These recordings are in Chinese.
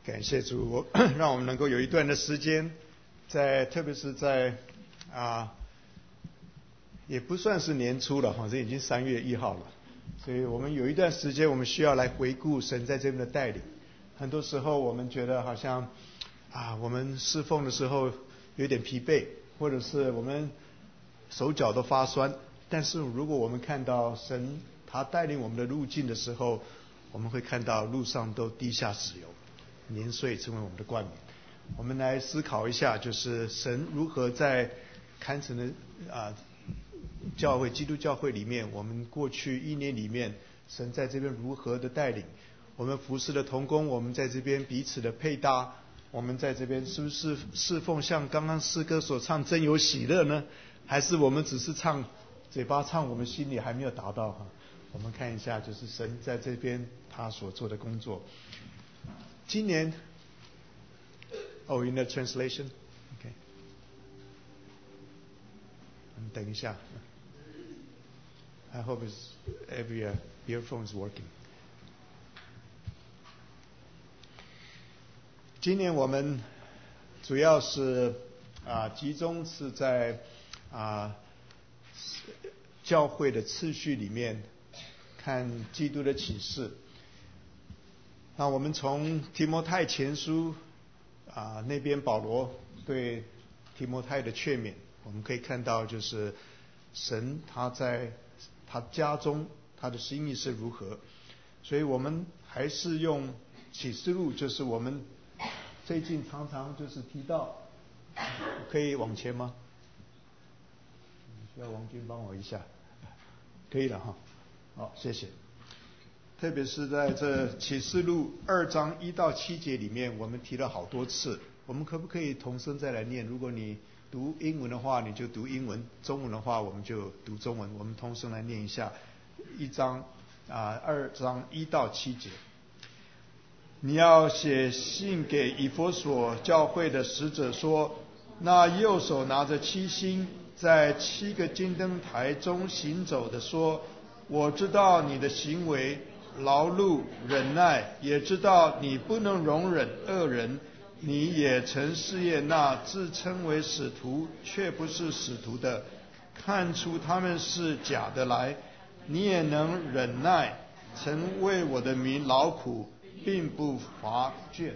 感谢主，让我们能够有一段的时间，特别是在也不算是年初了，反正已经3月1号了，所以我们有一段时间，我们需要来回顾神在这边的带领。很多时候我们觉得好像我们侍奉的时候有点疲惫，或者是我们手脚都发酸，但是如果我们看到神他带领我们的路径的时候，我们会看到路上都滴下石油，年岁成为我们的冠冕。我们来思考一下，就是神如何在堪城的教会，基督教会里面，我们过去1年里面，神在这边如何的带领我们服侍的同工，我们在这边彼此的配搭，我们在这边是不是侍奉像刚刚诗歌所唱真有喜乐呢？还是我们只是唱嘴巴唱，我们心里还没有达到我们看一下，就是神在这边他所做的工作。今年in the translation, okay. 等一下 I hope every earphone is working. 今年我们主要是集中是在教会的次序里面看基督的启示。那我们从提摩太前书那边保罗对提摩太的劝勉，我们可以看到就是神他在他家中他的心意是如何，所以我们还是用启示录，就是我们最近常常就是提到，可以往前吗？需要王军帮我一下，可以了哈，好，谢谢。特别是在这启示录2章1到7节里面，我们提了好多次，我们可不可以同声再来念？如果你读英文的话，你就读英文；中文的话，我们就读中文。我们同声来念一下2章1到7节。你要写信给以弗所教会的使者说，那右手拿着7星，在7个金灯台中行走的说，我知道你的行为，劳碌忍耐，也知道你不能容忍恶人，你也曾试验那自称为使徒却不是使徒的，看出他们是假的来，你也能忍耐，曾为我的名劳苦，并不乏倦。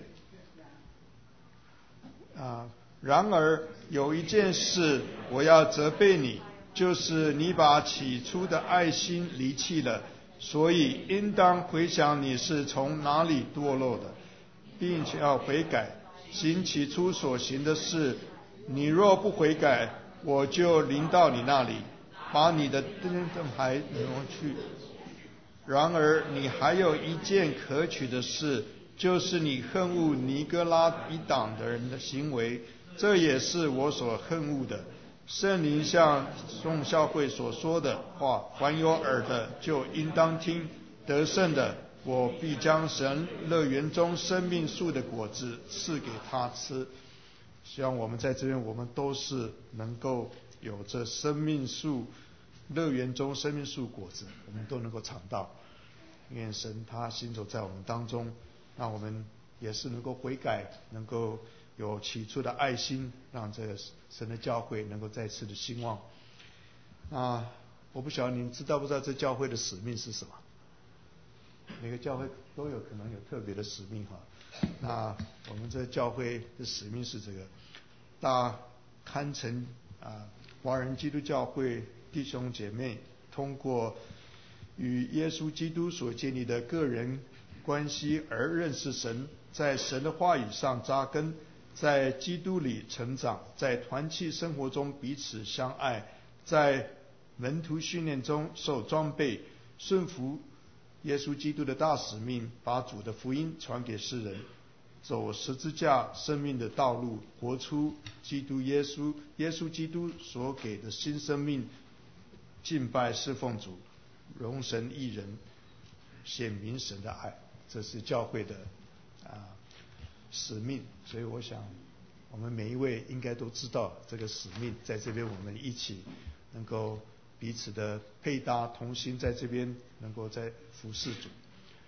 然而有一件事我要责备你，就是你把起初的爱心离弃了，所以应当回想你是从哪里堕落的，并且要悔改，行起初所行的事。你若不悔改，我就临到你那里，把你的灯台挪去。然而你还有一件可取的事，就是你恨恶尼哥拉一党的人的行为，这也是我所恨恶的。圣灵向众教会所说的话，凡有耳的就应当听。得胜的，我必将神乐园中生命树的果子赐给他吃。希望我们在这边，我们都是能够有这生命树乐园中生命树果子，我们都能够尝到。愿神他行走在我们当中，让我们也是能够悔改，能够有起初的爱心，让这个神的教会能够再次的兴旺。我不晓得你们知道不知道这教会的使命是什么？每个教会都有可能有特别的使命那我们这教会的使命是这个大堪城华人基督教会弟兄姐妹通过与耶稣基督所建立的个人关系而认识神，在神的话语上扎根，在基督里成长，在团契生活中彼此相爱，在门徒训练中受装备，顺服耶稣基督的大使命，把主的福音传给世人，走十字架生命的道路，活出基督耶稣基督所给的新生命，敬拜侍奉主，荣神益人，显明神的爱，这是教会的使命。所以我想我们每一位应该都知道这个使命，在这边我们一起能够彼此的配搭同心，在这边能够在服侍主。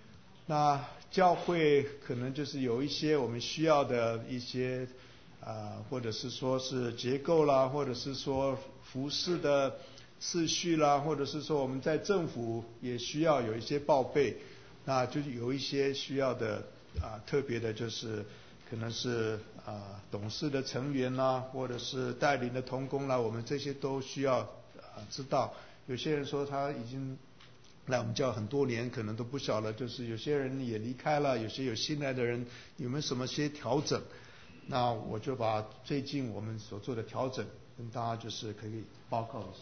那教会可能就是有一些我们需要的一些或者是说是结构啦，或者是说服事的次序啦，或者是说我们在政府也需要有一些报备，那就是有一些需要的特别的就是可能是董事的成员啦，或者是带领的同工啦，我们这些都需要知道。有些人说他已经来我们教很多年，可能都不晓得，就是有些人也离开了，有些有新来的人，有没有什么些调整？那我就把最近我们所做的调整跟大家就是可以报告一下。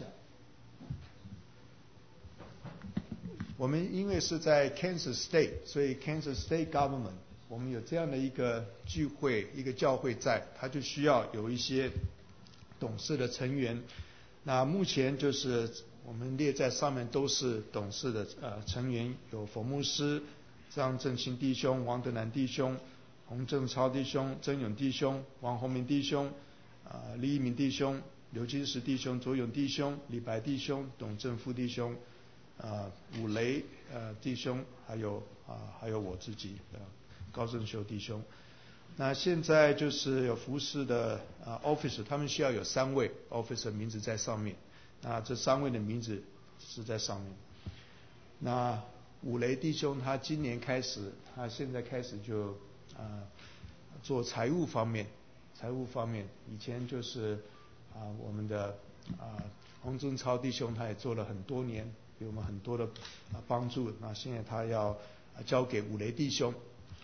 我们因为是在 Kansas State， 所以 Kansas State Government 我们有这样的一个聚会，一个教会在，它就需要有一些董事的成员。那目前就是我们列在上面都是董事的成员，有冯牧师、张正清弟兄、王德南弟兄、洪正超弟兄、曾勇弟兄、王宏明弟兄、李一鸣弟兄、刘金石弟兄、左勇弟兄、李白弟兄、董正富弟兄、武雷弟兄，还有我自己高正修弟兄。那现在就是有服侍的officer， 他们需要有3位 officer 名字在上面，那这3位的名字是在上面。那武雷弟兄他今年开始，他现在开始就做财务方面，以前就是我们的洪正超弟兄他也做了很多年，给我们很多的帮助。那现在他要交给武雷弟兄。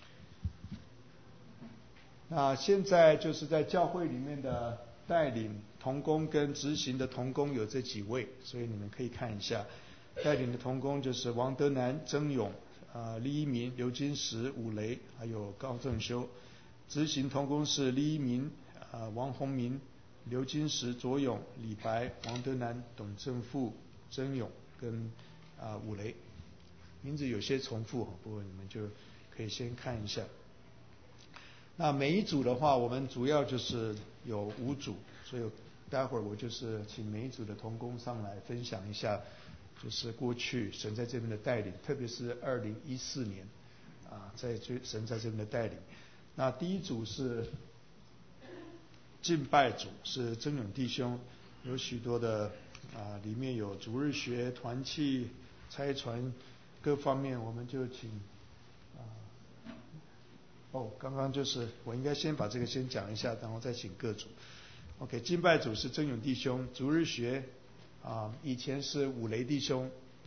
那现在就是在教会里面的带领同工跟执行的同工有这几位，所以你们可以看一下。带领的同工就是王德南、曾勇、李一鸣、刘金石、武雷，还有高正修。执行同工是李一鸣、王宏明、刘金石、左勇、李白、王德南、董正富、曾勇跟武雷。名字有些重复，不过你们就可以先看一下。那每一组的话，我们主要就是有5组，所以待会儿我就是请每一组的同工上来分享一下，就是过去神在这边的带领，特别是2014年神在这边的带领。那第一组是敬拜组，是曾勇弟兄，有许多的里面有主日学、团契、差传各方面，我们就请刚刚就是我应该先把这个先讲一下，然后再请各组。OK， 敬拜组是曾勇弟兄，主日学以前是武雷弟兄，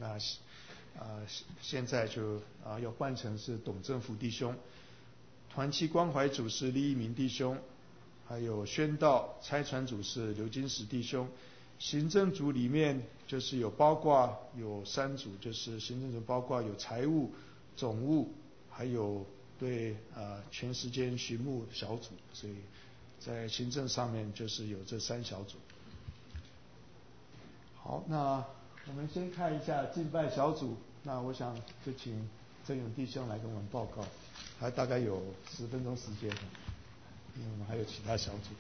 现在就要换成是董正福弟兄。团契关怀组是李一鸣弟兄，还有宣道差传组是刘金石弟兄。行政组里面就是包括有3组，就是行政组包括有财务、总务，还有对全时间巡牧小组，所以在行政上面就是有这3小组。好，那我们先看一下敬拜小组，那我想就请曾勇弟兄来跟我们报告，还大概有10分钟时间，因为我们还有其他小组。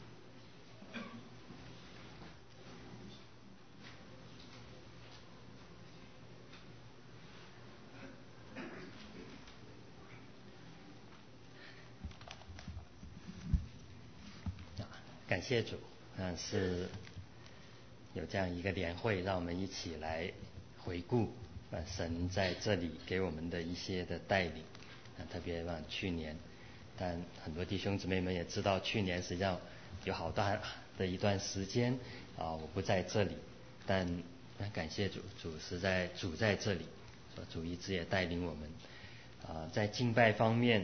感谢主，是有这样一个联会，让我们一起来回顾神在这里给我们的一些的带领，特别去年，但很多弟兄姊妹们也知道，去年实际上有好大的一段时间我不在这里，但感谢主，主在这里，主一直也带领我们在敬拜方面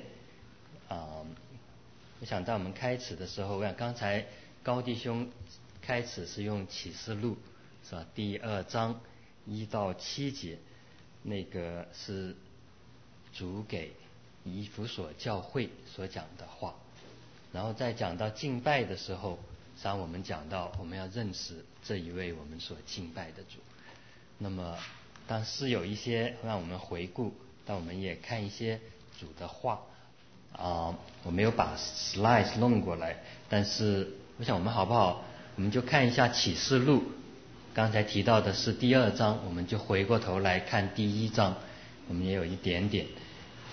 我想在我们开始的时候，我想刚才高弟兄开始是用启示录是吧，第2章1到7节，那个是主给以弗所教会所讲的话。然后在讲到敬拜的时候，实际上我们讲到我们要认识这一位我们所敬拜的主。那么当是有一些让我们回顾，但我们也看一些主的话我没有把 slides 弄过来，但是我想我们好不好，我们就看一下启示录，刚才提到的是第2章，我们就回过头来看第1章，我们也有一点点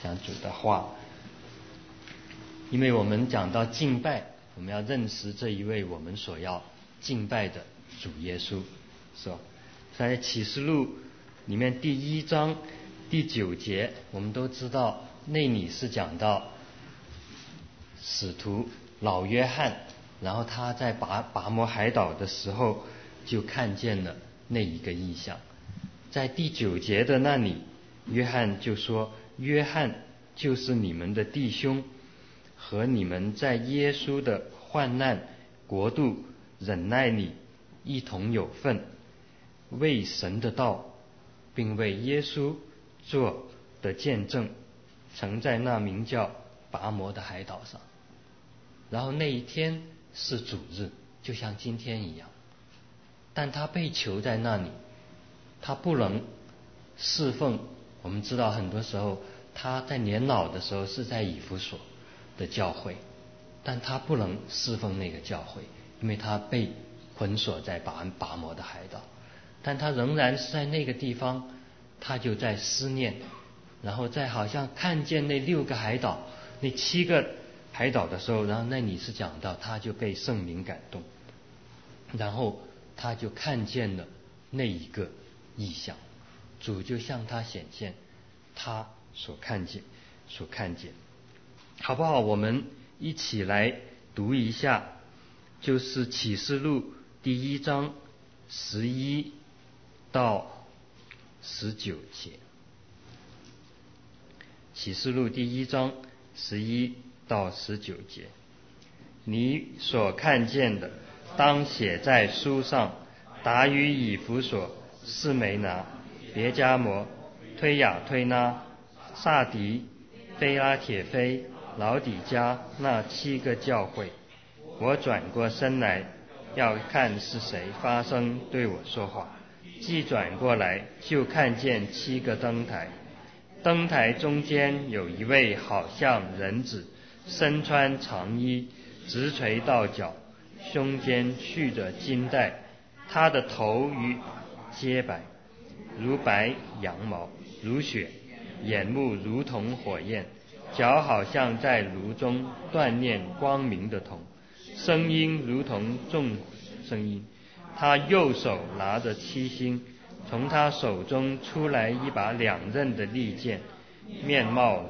讲主的话。因为我们讲到敬拜，我们要认识这一位我们所要敬拜的主耶稣，是吧？在启示录里面第1章第9节，我们都知道那里是讲到使徒老约翰，然后他在拔摩海岛的时候就看见了那一个异象。在第9节的那里，约翰就说，约翰就是你们的弟兄，和你们在耶稣的患难国度忍耐里一同有份，为神的道并为耶稣做的见证，曾在那名叫拔摩的海岛上。然后那一天是主日，就像今天一样，但他被囚在那里，他不能侍奉。我们知道很多时候他在年老的时候是在以弗所的教会，但他不能侍奉那个教会，因为他被捆锁在拔摩的海岛。但他仍然是在那个地方，他就在思念，然后在好像看见那6个海岛，那7个海岛的时候，然后那里是讲到他就被圣灵感动，然后他就看见了那一个异象，主就向他显现，他所看见，好不好？我们一起来读一下，就是启示录第1章11到19节。启示录第1章11到19节，你所看见的，当写在书上，达于以弗所、士梅拿、别迦摩、推雅推拉、撒狄、非拉铁非、老底嘉那7个教会。我转过身来，要看是谁发声对我说话。既转过来，就看见7个灯台，灯台中间有一位好像人子，身穿长衣，直垂到脚，胸间束着金带，他的头与洁白，如白羊毛，如雪，眼目如同火焰，脚好像在炉中锻炼光明的铜，声音如同众声音。他右手拿着7星，从他手中出来一把2刃的利剑，面貌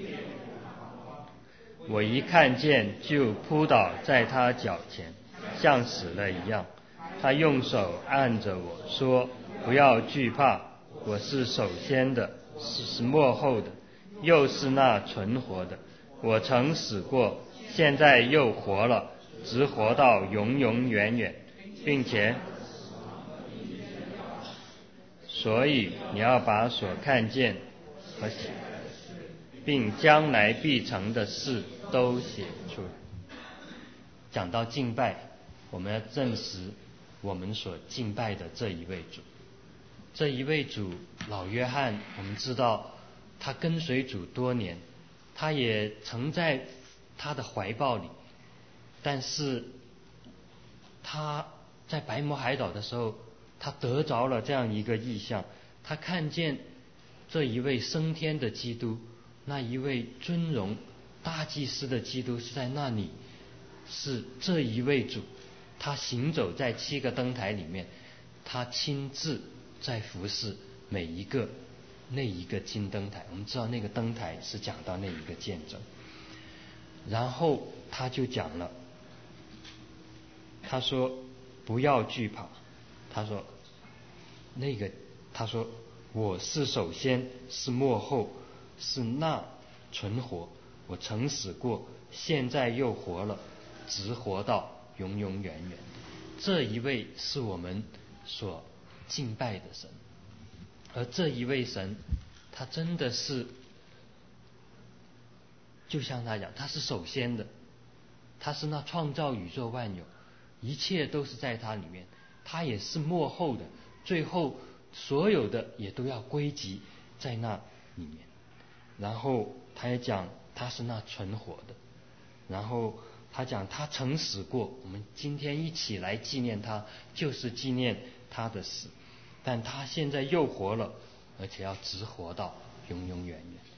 我一看见就扑倒在他脚前，像死了一样。他用手按着我说，不要惧怕，我是首先的，是末后的，又是那存活的。我曾死过，现在又活了，直活到永永远远，并且所以你要把所看见和并将来必成的事都写出来。讲到敬拜，我们要证实我们所敬拜的这一位主。这一位主老约翰，我们知道他跟随主多年，他也曾在他的怀抱里，但是他在白摩海岛的时候，他得着了这样一个异象，他看见这一位升天的基督，那一位尊荣大祭司的基督是在那里，是这一位主，他行走在7个灯台里面，他亲自在服侍每一个那一个金灯台。我们知道那个灯台是讲到那一个见证，然后他就讲了，他说不要惧怕，他说我是首先，是末后，是那存活，我曾死过，现在又活了，直活到永永远远。这一位是我们所敬拜的神，而这一位神，他真的是就像他讲，他是首先的，他是那创造宇宙万有，一切都是在他里面。他也是末后的，最后所有的也都要归集在那里面。然后他也讲他是那存活的，然后他讲他曾死过，我们今天一起来纪念他，就是纪念他的死，但他现在又活了，而且要直活到永永远远。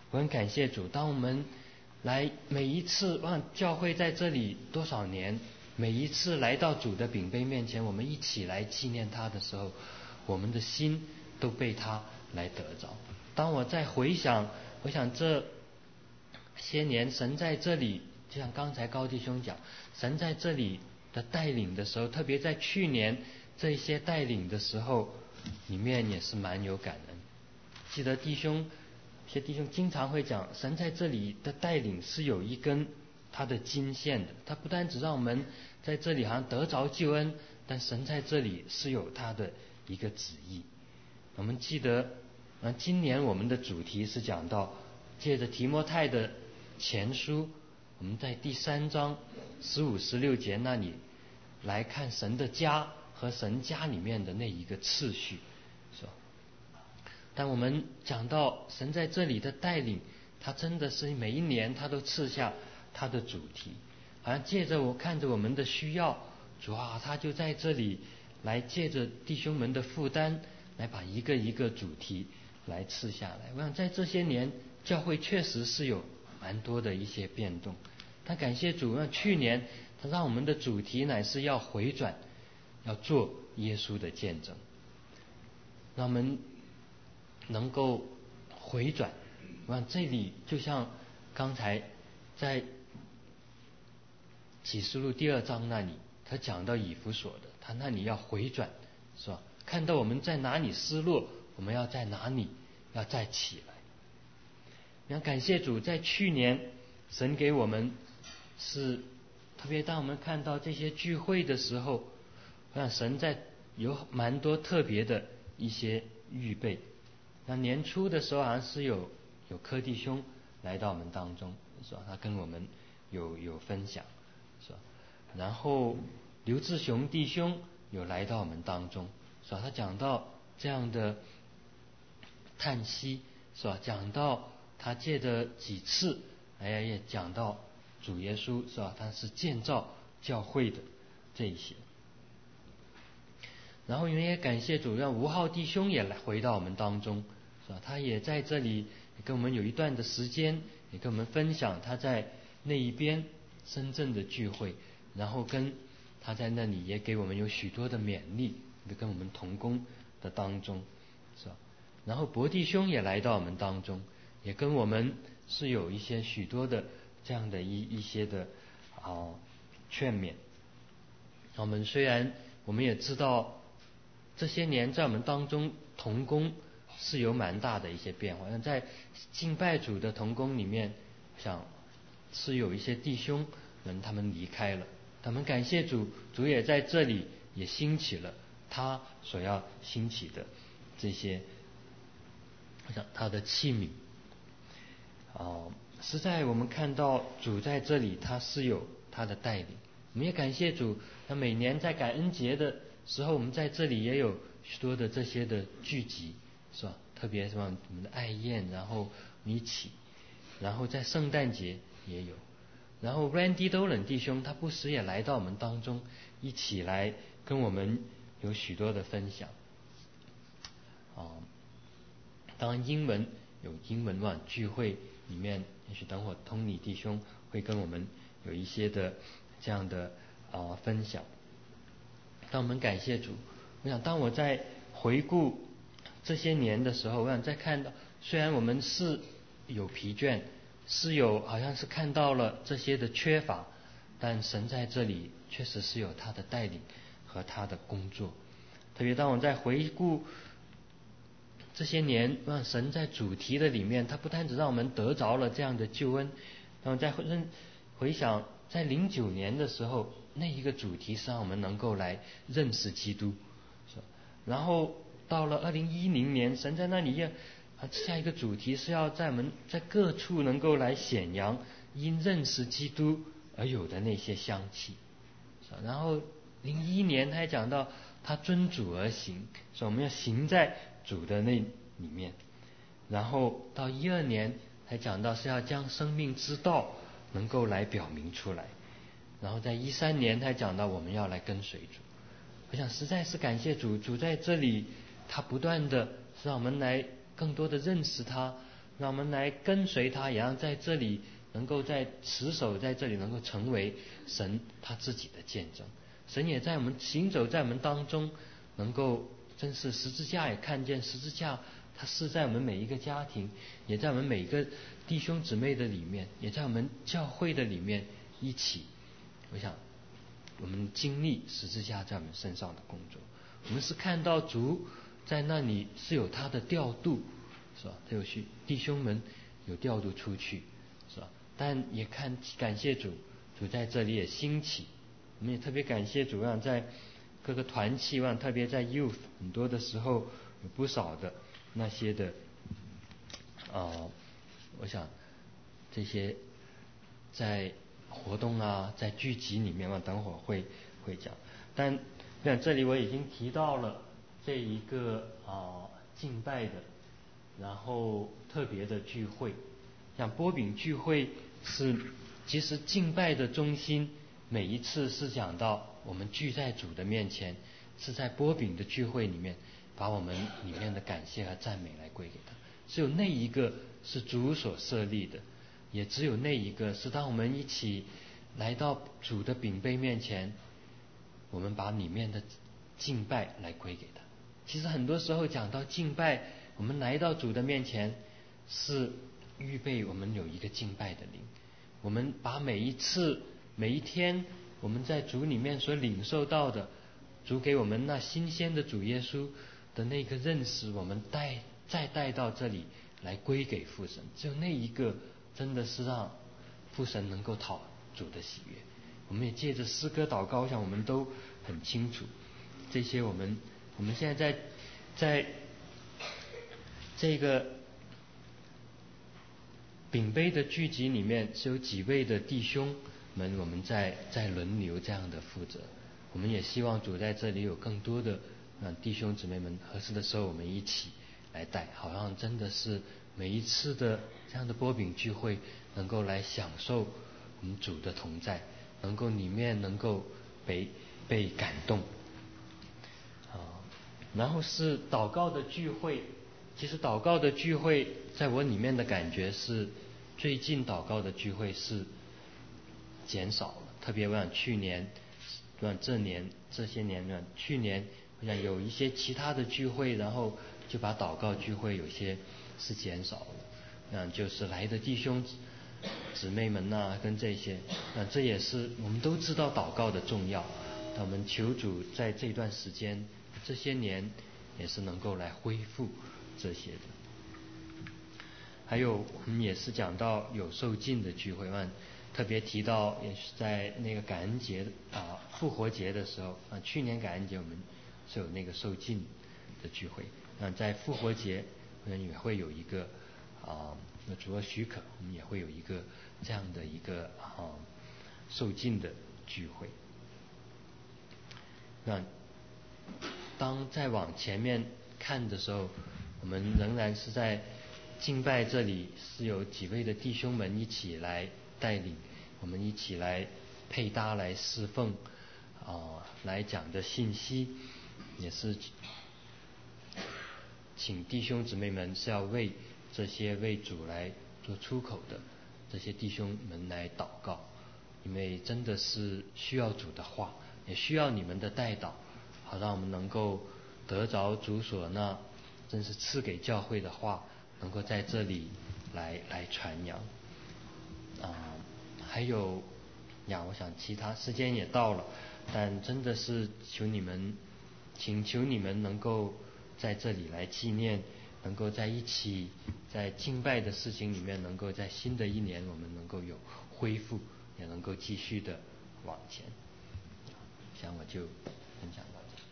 我很感谢主，当我们来每一次教会在这里多少年，每一次来到主的饼杯面前，我们一起来纪念他的时候，我们的心都被他来得着。当我在回想这些年神在这里，就像刚才高弟兄讲，神在这里的带领的时候，特别在去年这些带领的时候里面也是蛮有感恩。记得一些弟兄经常会讲，神在这里的带领是有一根他的金线的，他不单只让我们在这里好像得着救恩，但神在这里是有他的一个旨意。我们记得今年我们的主题是讲到借着提摩太的前书，我们在第3章15、16节那里来看神的家和神家里面的那一个次序，是吧？但我们讲到神在这里的带领，他真的是每一年他都赐下他的主题，好像借着看着我们的需要，主啊，他就在这里来借着弟兄们的负担，来把一个一个主题来赐下来。我想在这些年教会确实是有蛮多的一些变动，但感谢主，去年他让我们的主题乃是要回转，要做耶稣的见证，让我们能够回转。我想这里就像刚才在启示录第2章那里他讲到以弗所的，他那里要回转，是吧？看到我们在哪里失落，我们要在哪里要再起来。我想感谢主，在去年神给我们是特别，当我们看到这些聚会的时候，我想神在有蛮多特别的一些预备。那年初的时候好像是有柯弟兄来到我们当中，是吧？他跟我们有分享，是吧？然后刘志雄弟兄有来到我们当中，是吧？他讲到这样的叹息，是吧？讲到他借着几次，也讲到主耶稣，是吧？他是建造教会的这一些。然后也感谢主，让吴浩弟兄也来回到我们当中，是吧？他也在这里也跟我们有一段的时间，也跟我们分享他在那一边深圳的聚会，然后跟他在那里也给我们有许多的勉励，也跟我们同工的当中，是吧？然后博弟兄也来到我们当中，也跟我们是有一些许多的这样的一些的劝勉。我们虽然我们也知道这些年在我们当中同工是有蛮大的一些变化，在敬拜主的同工里面，想是有一些弟兄们他们离开了，他们感谢主，主也在这里也兴起了他所要兴起的这些他的器皿。实在我们看到主在这里他是有他的带领，我们也感谢主，那每年在感恩节的时候，我们在这里也有许多的这些的聚集，是吧？特别是我们的爱宴，然后一起，然后在圣诞节也有，然后 Randy Dolan 弟兄他不时也来到我们当中，一起来跟我们有许多的分享。当然英文有英文聚会里面，也许等会Tony弟兄会跟我们有一些的这样的分享。但我们感谢主，我想当我在回顾这些年的时候，我想再看到，虽然我们是有疲倦，是有好像是看到了这些的缺乏，但神在这里确实是有他的带领和他的工作。特别当我在回顾这些年，让神在主题的里面，他不单只让我们得着了这样的救恩，然后再回想在09年的时候，那一个主题是让我们能够来认识基督，是吧？然后到了2010年，神在那里下一个主题是要在我们在各处能够来显扬因认识基督而有的那些香气，是吧？然后01年他还讲到他遵主而行，所以我们要行在主的那里面。然后到12年才讲到是要将生命之道能够来表明出来，然后在13年才讲到我们要来跟随主。我想实在是感谢主，主在这里他不断的让我们来更多的认识他， 让我们来跟随他，也让在这里能够在持守在这里能够成为神他自己的见证。神也在我们行走在我们当中，能够真是十字架也看见十字架，它是在我们每一个家庭，也在我们每一个弟兄姊妹的里面，也在我们教会的里面一起。我想我们经历十字架在我们身上的工作，我们是看到主在那里是有他的调度，是吧？他有去弟兄们有调度出去，是吧？但也感谢主，主在这里也兴起。我们也特别感谢主，让在各个团契，让特别在 youth 很多的时候有不少的那些的我想这些在活动啊，在聚集里面嘛，等会儿会讲。但这里我已经提到了这一个敬拜的，然后特别的聚会，像波饼聚会是其实敬拜的中心，每一次是讲到我们聚在主的面前，是在波饼的聚会里面把我们里面的感谢和赞美来归给他。只有那一个是主所设立的，也只有那一个是当我们一起来到主的饼杯面前，我们把里面的敬拜来归给他。其实很多时候讲到敬拜，我们来到主的面前是预备我们有一个敬拜的灵，我们把每一次每一天我们在主里面所领受到的，主给我们那新鲜的主耶稣的那个认识，我们再带到这里来归给父神。只有那一个真的是让父神能够讨主的喜悦。我们也借着诗歌祷告，我想我们都很清楚这些。我们现在在这个饼杯的聚集里面，是有几位的弟兄们，我们在轮流这样的负责。我们也希望主在这里有更多的弟兄姊妹们，合适的时候我们一起来带，好像真的是每一次的这样的波饼聚会能够来享受我们主的同在，能够里面能够被感动然后是祷告的聚会。其实祷告的聚会在我里面的感觉是，最近祷告的聚会是减少了。特别我想去年这些年去年我想有一些其他的聚会，然后就把祷告聚会有些是减少了。就是来的弟兄姊妹们跟这些，这也是我们都知道祷告的重要。我们求主在这段时间这些年也是能够来恢复这些的。还有我们也是讲到有受浸的聚会，特别提到也是在那个感恩节复活节的时候去年感恩节我们是有那个受浸的聚会。在复活节我们也会有一个主要许可，我们也会有一个这样的一个受浸的聚会。当再往前面看的时候，我们仍然是在敬拜这里，是有几位的弟兄们一起来带领，我们一起来配搭来侍奉来讲的信息，也是请弟兄姊妹们是要为这些为主来做出口的这些弟兄们来祷告，因为真的是需要主的话，也需要你们的代祷，好让我们能够得着主所那真是赐给教会的话，能够在这里来传扬还有我想其他时间也到了，但真的是请求你们能够在这里来纪念，能够在一起在敬拜的事情里面，能够在新的一年我们能够有恢复，也能够继续的往前。想我就分享到这里。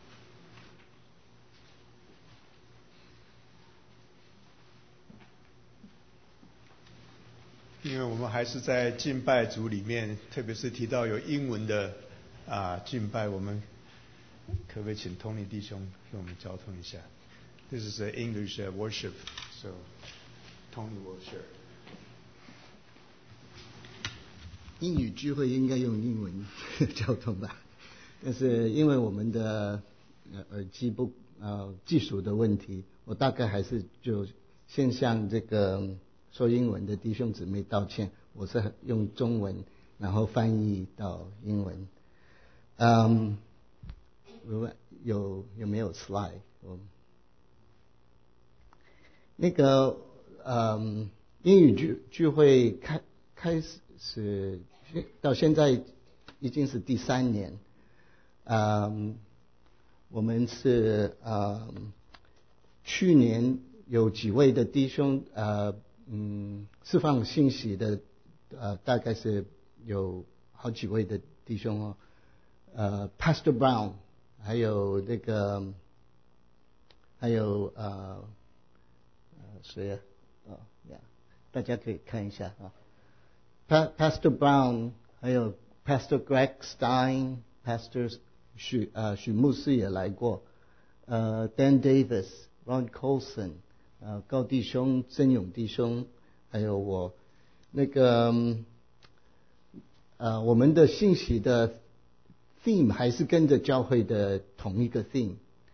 因为我们还是在敬拜组里面，特别是提到有英文的敬拜，我们可不可以请 Tony 弟兄跟我们交通一下 ？This is an English worship, so Tony will share. 英语聚会应该用英文交通吧，但是因为我们的耳机技术的问题，我大概还是就先向这个说英文的弟兄姊妹道歉，我是用中文然后翻译到英文。有没有 slide？ 那个英语聚会开始到现在已经是第3年。我们是去年有几位的弟兄释放信息的大概是有好几位的弟兄Pastor Brown 还有那个还有谁啊大家可以看一下Pastor Brown 还有 Pastor Greg Stein Pastor 许牧师也来过Dan Davis Ron Colson 高弟兄曾勇弟兄还有我那个我们的信息的 theme 还是跟着教会的同一个 theme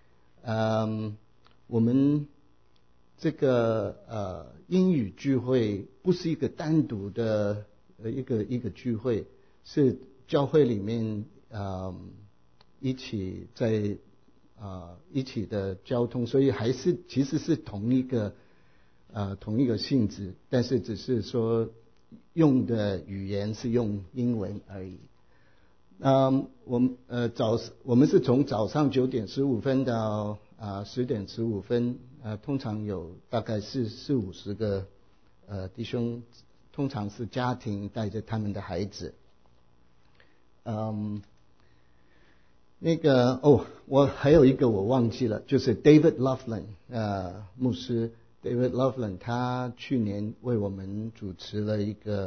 我们这个英语聚会不是一个单独的一个聚会，是教会里面一起在一起的交通，所以还是其实是同一个性质，但是只是说用的语言是用英文而已。我们是从早上9点15分到10点15分，通常有大概是40-50个弟兄，通常是家庭带着他们的孩子。那个我还有一个我忘记了，就是 David Loveland 牧师 David Loveland 他去年为我们主持了一个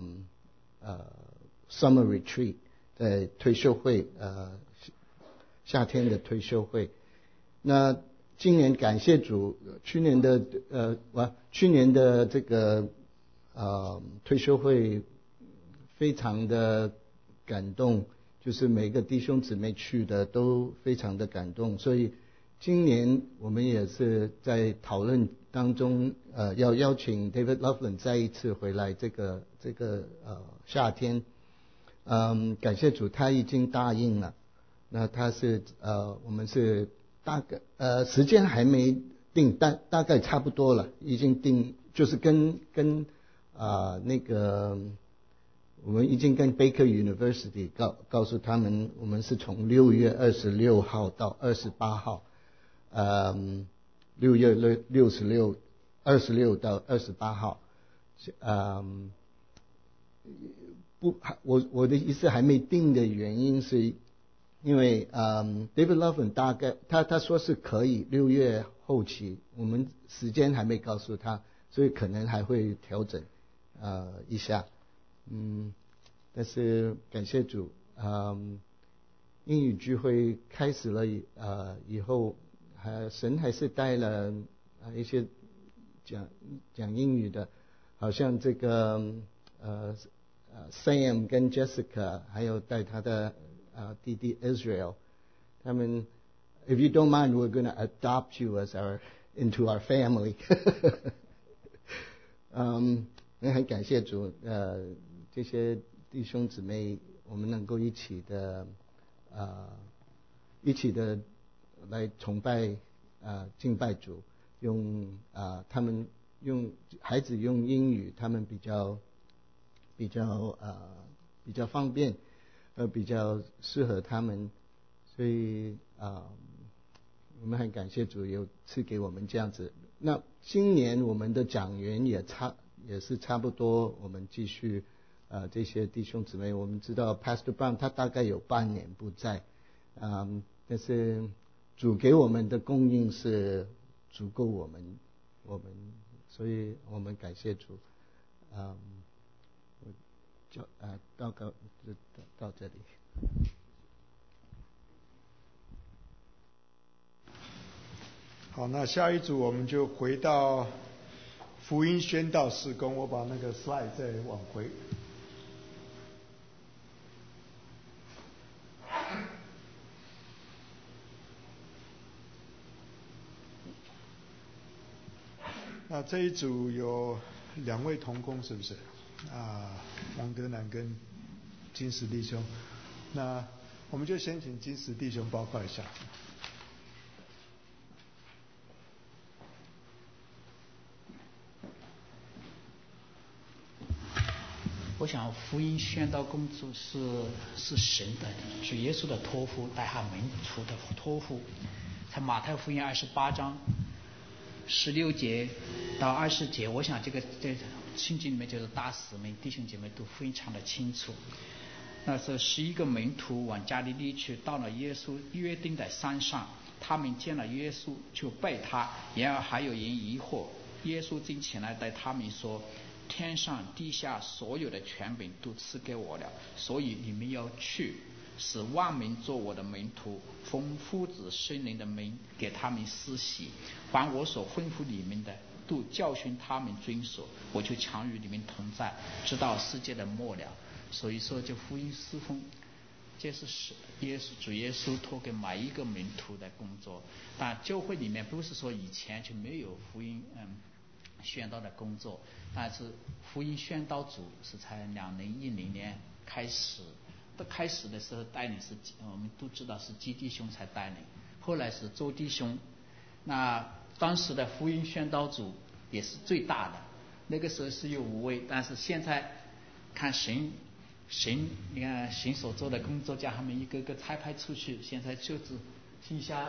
Summer Retreat 在退休会夏天的退休会。那今年感谢主，去年的这个退休会非常的感动，就是每个弟兄姊妹去的都非常的感动，所以今年我们也是在讨论当中要邀请 David Loveland 再一次回来这个夏天。感谢主他已经答应了。那他是我们是大概时间还没定，大概差不多了，已经定，就是跟那个我们已经跟 Baker University 告诉他们，我们是从6月26号到28号，6月26到28号，我的意思还没定的原因是因为David Loveland 大概他说是可以6月后期，我们时间还没告诉他，所以可能还会调整一下。但是感谢主，英语聚会开始了以后，神还是带了一些讲英语的，好像这个Sam 跟 Jessica 还有带他的弟弟 Israel， 他们 If you don't mind, we're going to adopt you into our family 很感谢主这些弟兄姊妹，我们能够一起的来崇拜敬拜主，他们孩子用英语，他们比较方便，比较适合他们，所以我们很感谢主有赐给我们这样子。那今年我们的讲员也是差不多，我们继续这些弟兄姊妹，我们知道 Pastor Brown 他大概有半年不在，但是主给我们的供应是足够我们，所以我们感谢主。祷告就到这里。 好，那下一组我们就回到福音宣道事工，我把那个 slide 再往回。 那这一组有2位同工，是不是？王德南跟金石弟兄。那我们就先请金石弟兄报告一下。 我想福音宣道工作是神的主耶稣的托付，带他门徒的托付。在马太福音28章16节到20节，我想这圣经里面就是大使命，弟兄姐妹都非常的清楚。那时候11个门徒往加利利去，到了耶稣约定的山上，他们见了耶稣就拜他。然而还有人疑惑，耶稣竟起来对他们说，天上地下所有的权柄都赐给我了，所以你们要去，使万民做我的门徒，奉父子圣灵的名给他们施洗，凡我所吩咐你们的都教训他们遵守，我就常与你们同在，直到世界的末了。所以说这福音侍奉，这是主耶稣托给每一个门徒的工作。但教会里面不是说以前就没有福音宣道的工作，但是福音宣道组是在2010年开始的时候带领是我们都知道是基弟兄才带领，后来是周弟兄。那当时的福音宣道组也是最大的，那个时候是有5位，但是现在看神你看神所做的工作，将他们一个个差派出去，现在就是剩下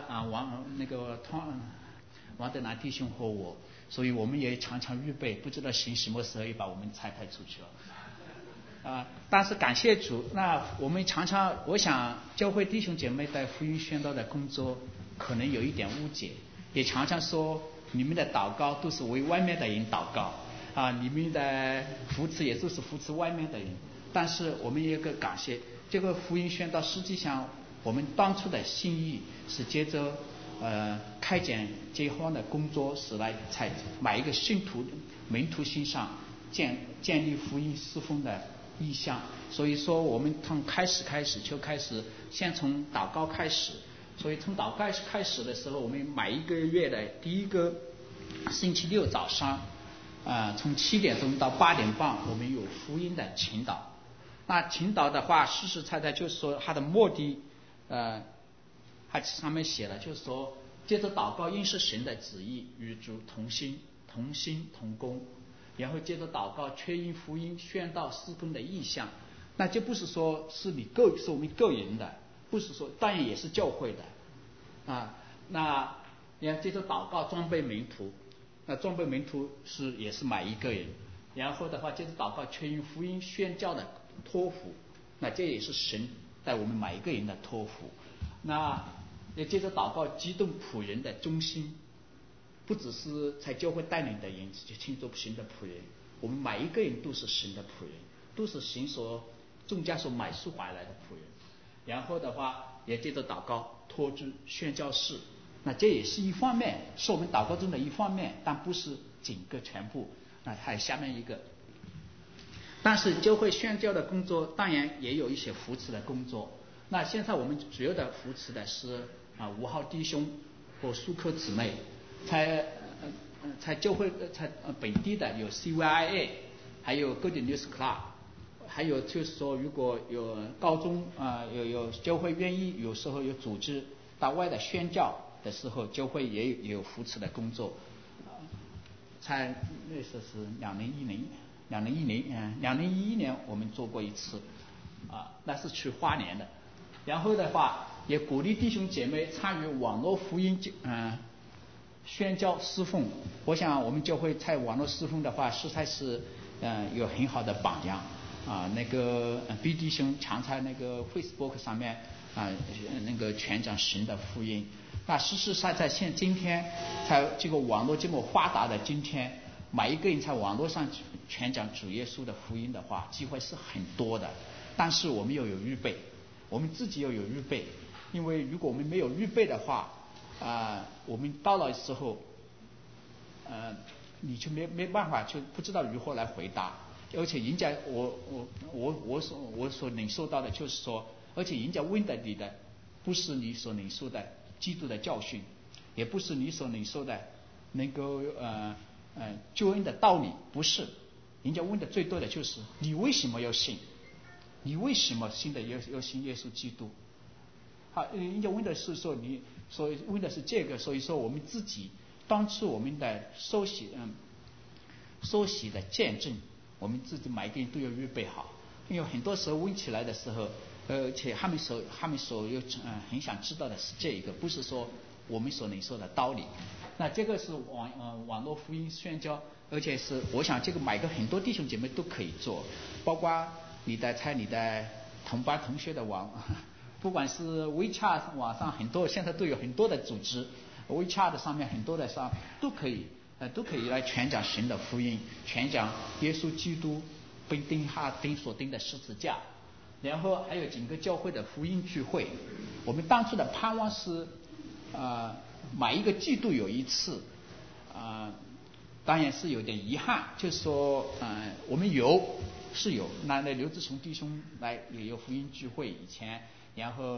王德南弟兄和我，所以我们也常常预备，不知道神什么时候也把我们差派出去了。但是感谢主，那我们常常，我想教会弟兄姐妹在福音宣道的工作可能有一点误解，也常常说你们的祷告都是为外面的人祷告你们的扶持也就是扶持外面的人。但是我们也有个感谢，这个福音宣道实际上我们当初的心意是接着开展这方的工作，是来在每一个信徒门徒心上建立福音侍奉的意向。所以说我们从开始就开始先从祷告开始，所以从祷告开始的时候，我们每一个月的第一个星期六早上从7点钟到8点半，我们有福音的祈祷。那祈祷的话实实在在就是说它的目的它上面写了，就是说接着祷告应是神的旨意，与主同心同工，然后接着祷告确认福音宣道事工的意向。那这不是说是我们个人的，不是说，当然也是教会的那然后接着祷告装备门徒，那装备门徒也是每一个人。然后的话接着祷告确认福音宣教的托付，那这也是神在我们每一个人的托付。那也接着祷告激动仆人的忠心，不只是在教会带领的人就称作神的仆人，我们每一个人都是神的仆人，都是神众家所买赎回来的仆人。然后的话也接着祷告托住宣教士，那这也是一方面，是我们祷告中的一方面，但不是整个全部。那还有下面一个，但是教会宣教的工作当然也有一些扶持的工作。那现在我们主要的扶持的是5号弟兄和苏科姊妹，在教会在本地的有 CYIA， 还有 Good News Club， 还有就是说如果有高中有教会愿意有时候有组织到外的宣教的时候，教会也有扶持的工作。在那时候是2011年我们做过一次那是去花莲的。然后的话也鼓励弟兄姐妹参与网络福音宣教侍奉。我想我们教会在网络侍奉的话实在是有很好的榜样那个B 弟兄常在那个 Facebook 上面那个传讲神的福音。那事实上在今天在这个网络这么发达的今天，每一个人在网络上传讲主耶稣的福音的话机会是很多的，但是我们要有预备，我们自己要有预备。因为如果我们没有预备的话我们到了时候你就没办法，就不知道如何来回答。而且人家我所领受到的就是说，而且人家问的你的不是你所领受的基督的教训，也不是你所领受的能够救恩的道理，不是。人家问的最多的就是你为什么要信？你为什么信的要信耶稣基督？好，人家问的是说所以问的是这个，所以说我们自己当初我们的受洗的见证，我们自己每个人都要预备好，因为很多时候问起来的时候，而且他们所有很想知道的是这个，不是说我们所能说的道理。那这个是网络福音宣教，而且是我想这个每个很多弟兄姐妹都可以做，包括你的同班同学的网，不管是 WeChat 网上很多现在都有很多的组织 ，WeChat 上面很多的上都可以来传讲神的福音，传讲耶稣基督被所钉的十字架，然后还有整个教会的福音聚会。我们当初的盼望是每一个季度有一次，当然是有点遗憾，就是说我们是有那刘志雄弟兄来也有福音聚会以前，然后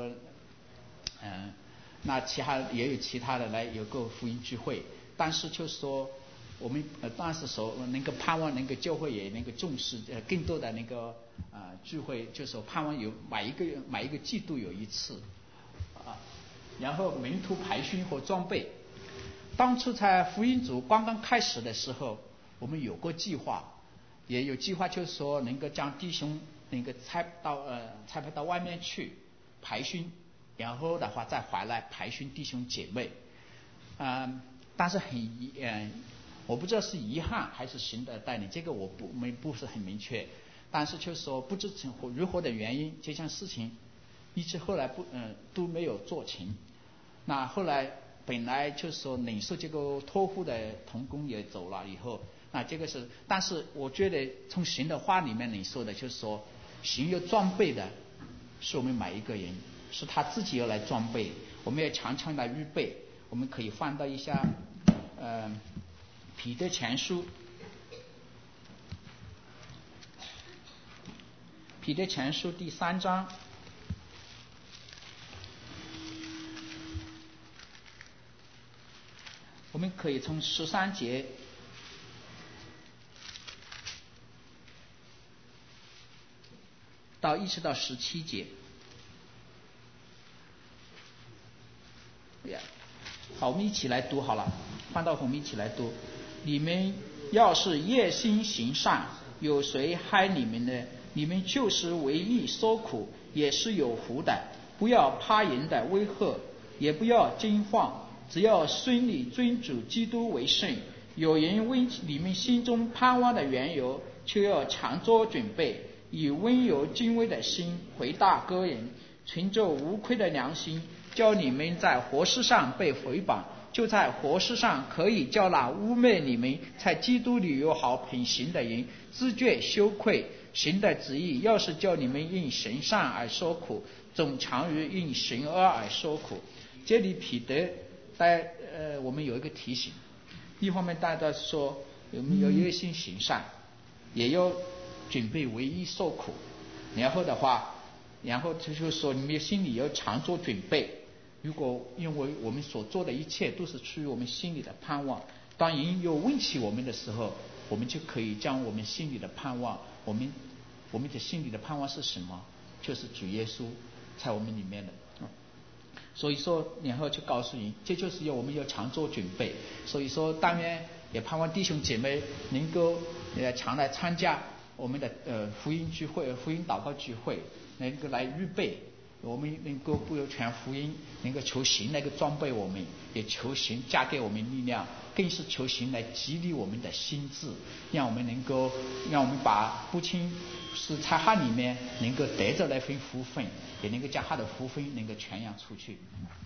那也有其他的来有个福音聚会，但是就是说我们当时能够盼望能够教会也能够重视更多的那个聚会，就是说盼望有每一个季度有一次然后门徒培训和装备。当初在福音组刚刚开始的时候，我们有过计划，也有计划，就是说能够将弟兄那个差派到外面去培训，然后的话再回来培训弟兄姐妹。但是我不知道是遗憾还是神的带领，这个我不是很明确。但是就是说不知如何的原因，这件事情一直后来都没有做成。那后来本来就是说领受这个托付的同工也走了以后，那这个是，但是我觉得从神的话里面领受的就是说，神要装备的是我们每一个人，是他自己要来装备，我们要常常来预备。我们可以翻到一下彼得前书第3章。我们可以从13节一直到17节。好，我们一起来读好了，翻到我们一起来读。你们要是热心行善，有谁害你们呢？你们就是为义受苦，也是有福的。不要怕人的威吓，也不要惊慌，只要顺利尊主基督为圣。有人问你们心中盼望的缘由，就要常做准备，以温柔敬畏的心回答各人，存着无愧的良心，叫你们在活事上被回谤，就在活事上可以叫那污蔑你们在基督里有好品行的人自觉羞愧。神的旨意要是叫你们因神善而受苦，总强于因神恶而受苦。这里彼得我们有一个提醒，一方面大家说我们要热心行善，也要准备为义受苦，然后就是说你们心里要常做准备。如果因为我们所做的一切都是出于我们心里的盼望，当人有问起我们的时候，我们就可以将我们心里的盼望，我们的心里的盼望是什么？就是主耶稣在我们里面的。所以说然后就告诉你，这就是我们要常做准备。所以说当然也盼望弟兄姐妹能够常来参加我们的福音聚会、福音祷告聚会，能够来预备，我们能够不由传福音，能够求神来装备我们，也求神加给我们力量，更是求神来激励我们的心智，让我们把不仅是在他里面能够得着那份福分，也能够将他的福分能够传扬出去。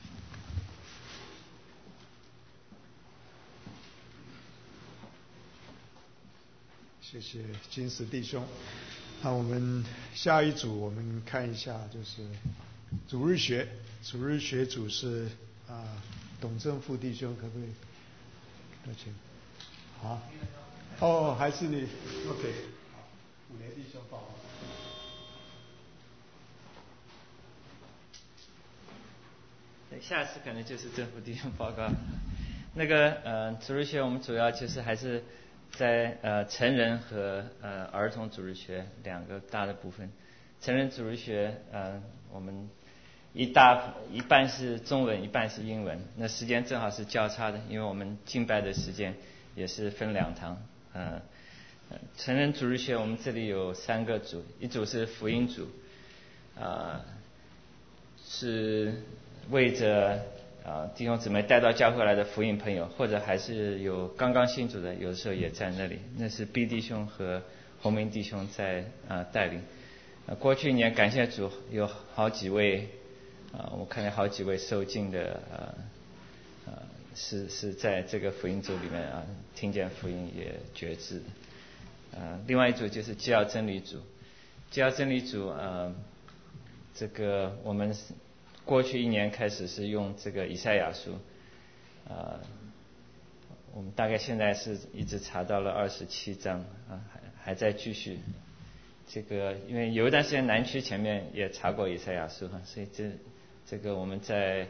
谢谢金石弟兄。那我们下一组我们看一下，就是主日学组是董正富弟兄，可不可以？有请。好。哦，还是你 ？OK。五年弟兄报告。 下次可能就是正副弟兄报告。 主日学我们主要就是还是在成人和儿童主日学两个大的部分。成人主日学我们一半是中文，一半是英文，那时间正好是交叉的，因为我们敬拜的时间也是分2堂。成人主日学我们这里有3个组，一组是福音组，是为着弟兄姊妹带到教会来的福音朋友，或者还是有刚刚信主的，有的时候也在那里。那是 B 弟兄和洪明弟兄在带领。过去1年感谢主，有好几位我看见好几位受浸的是在这个福音组里面听见福音也觉知的。另外一组就是基要真理组。基要真理组这个我们过去1年开始是用这个以赛亚书，我们大概现在是一直查到了27章还在继续。这个因为有一段时间南区前面也查过以赛亚书所以这个我们在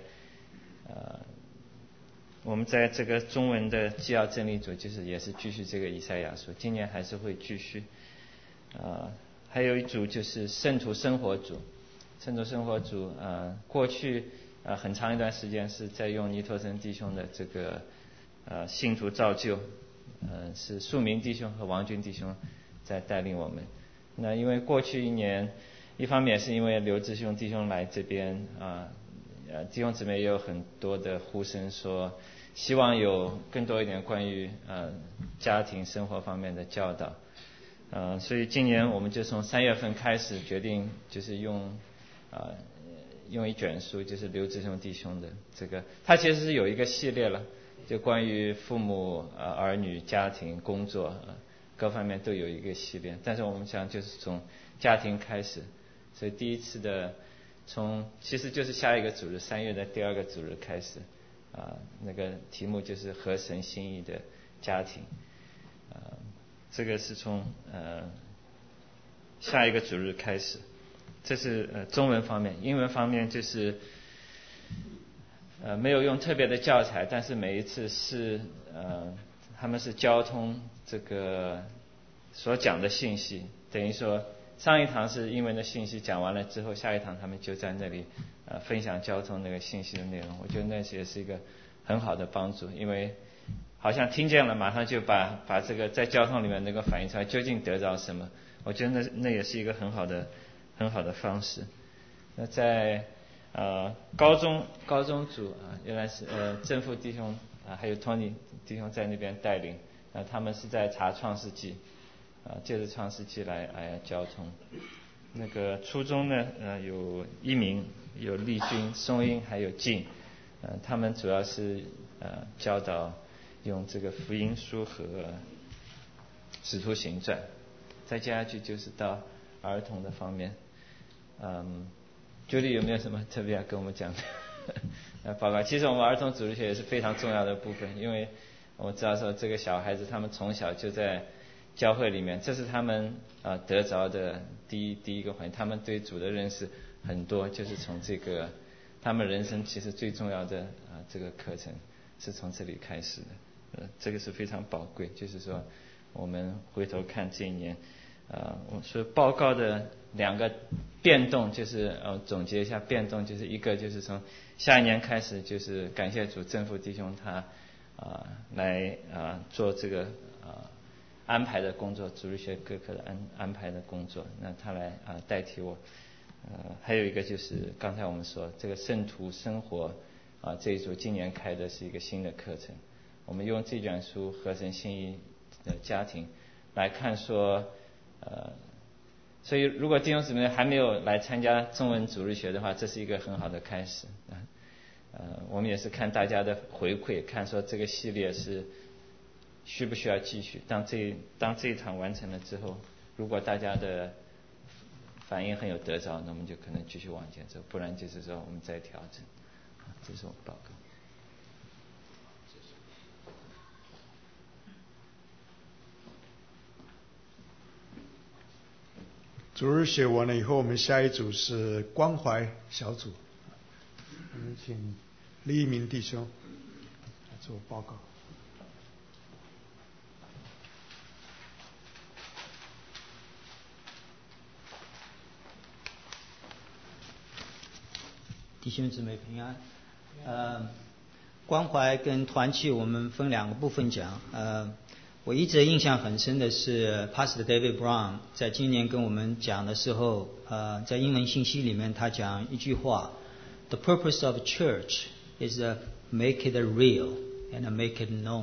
这个中文的基要真理组就是也是继续这个以赛亚书，今年还是会继续。还有一组就是圣徒生活组。圣徒生活组过去很长一段时间是在用尼托生弟兄的这个信徒造就，是树明弟兄和王军弟兄在带领我们。那因为过去1年，一方面是因为刘志兄弟兄来这边弟兄姊妹也有很多的呼声说希望有更多一点关于家庭生活方面的教导。所以今年我们就从3月份开始决定就是用一卷书，就是刘志兄弟兄的这个，他其实是有一个系列了，就关于父母儿女家庭工作各方面都有一个系列，但是我们想就是从家庭开始，所以第一次的其实就是下一个主日3月的第2个主日开始那个题目就是合神心意的家庭。这个是从下一个主日开始。这是中文方面。英文方面就是没有用特别的教材，但是每一次是他们是交通这个所讲的信息，等于说上一堂是英文的信息讲完了之后，下一堂他们就在那里分享交通那个信息的内容。我觉得那也是一个很好的帮助，因为好像听见了马上就把这个在交通里面那个反映出来究竟得着什么，我觉得那也是一个很好的方式。那在高中组原来是正副弟兄还有 Tony 弟兄在那边带领，他们是在查创世纪借着创世纪来交通。那个初中呢有一鸣、有丽君、松英还有静，他们主要是教导用这个福音书和使徒行传。再接下去就是到儿童的方面。Judy 有没有什么特别要跟我们讲的报告？其实我们儿童主日学也是非常重要的部分，因为我知道说这个小孩子他们从小就在教会里面，这是他们得着的第一个环境，他们对主的认识很多就是从这个他们人生其实最重要的这个课程是从这里开始的。这个是非常宝贵，就是说我们回头看这1年我说报告的2个变动，就是总结一下变动，就是一个就是从下1年开始，就是感谢主正副弟兄他来做这个安排的工作，主日学各科的安排的工作，那他来代替我。还有一个就是刚才我们说这个圣徒生活这一组今年开的是一个新的课程，我们用这卷书合神心意的家庭来看说所以如果弟兄姊妹还没有来参加中文主日学的话，这是一个很好的开始。我们也是看大家的回馈，看说这个系列是需不需要继续。当这一场完成了之后，如果大家的反应很有得着，那我们就可能继续往前走，不然就是说我们再调整。这是我报告。 主日学完了以后，我们下一组是关怀小组，我们请李一鸣弟兄。 做报告。 弟兄姊妹平安。关怀跟团契我们分两个部分讲。我一直印象很深的是 Pastor David Brown 在今年跟我们讲的时候，在英文信息里面他讲一句话 ：The purpose of church is to make it real and make it known.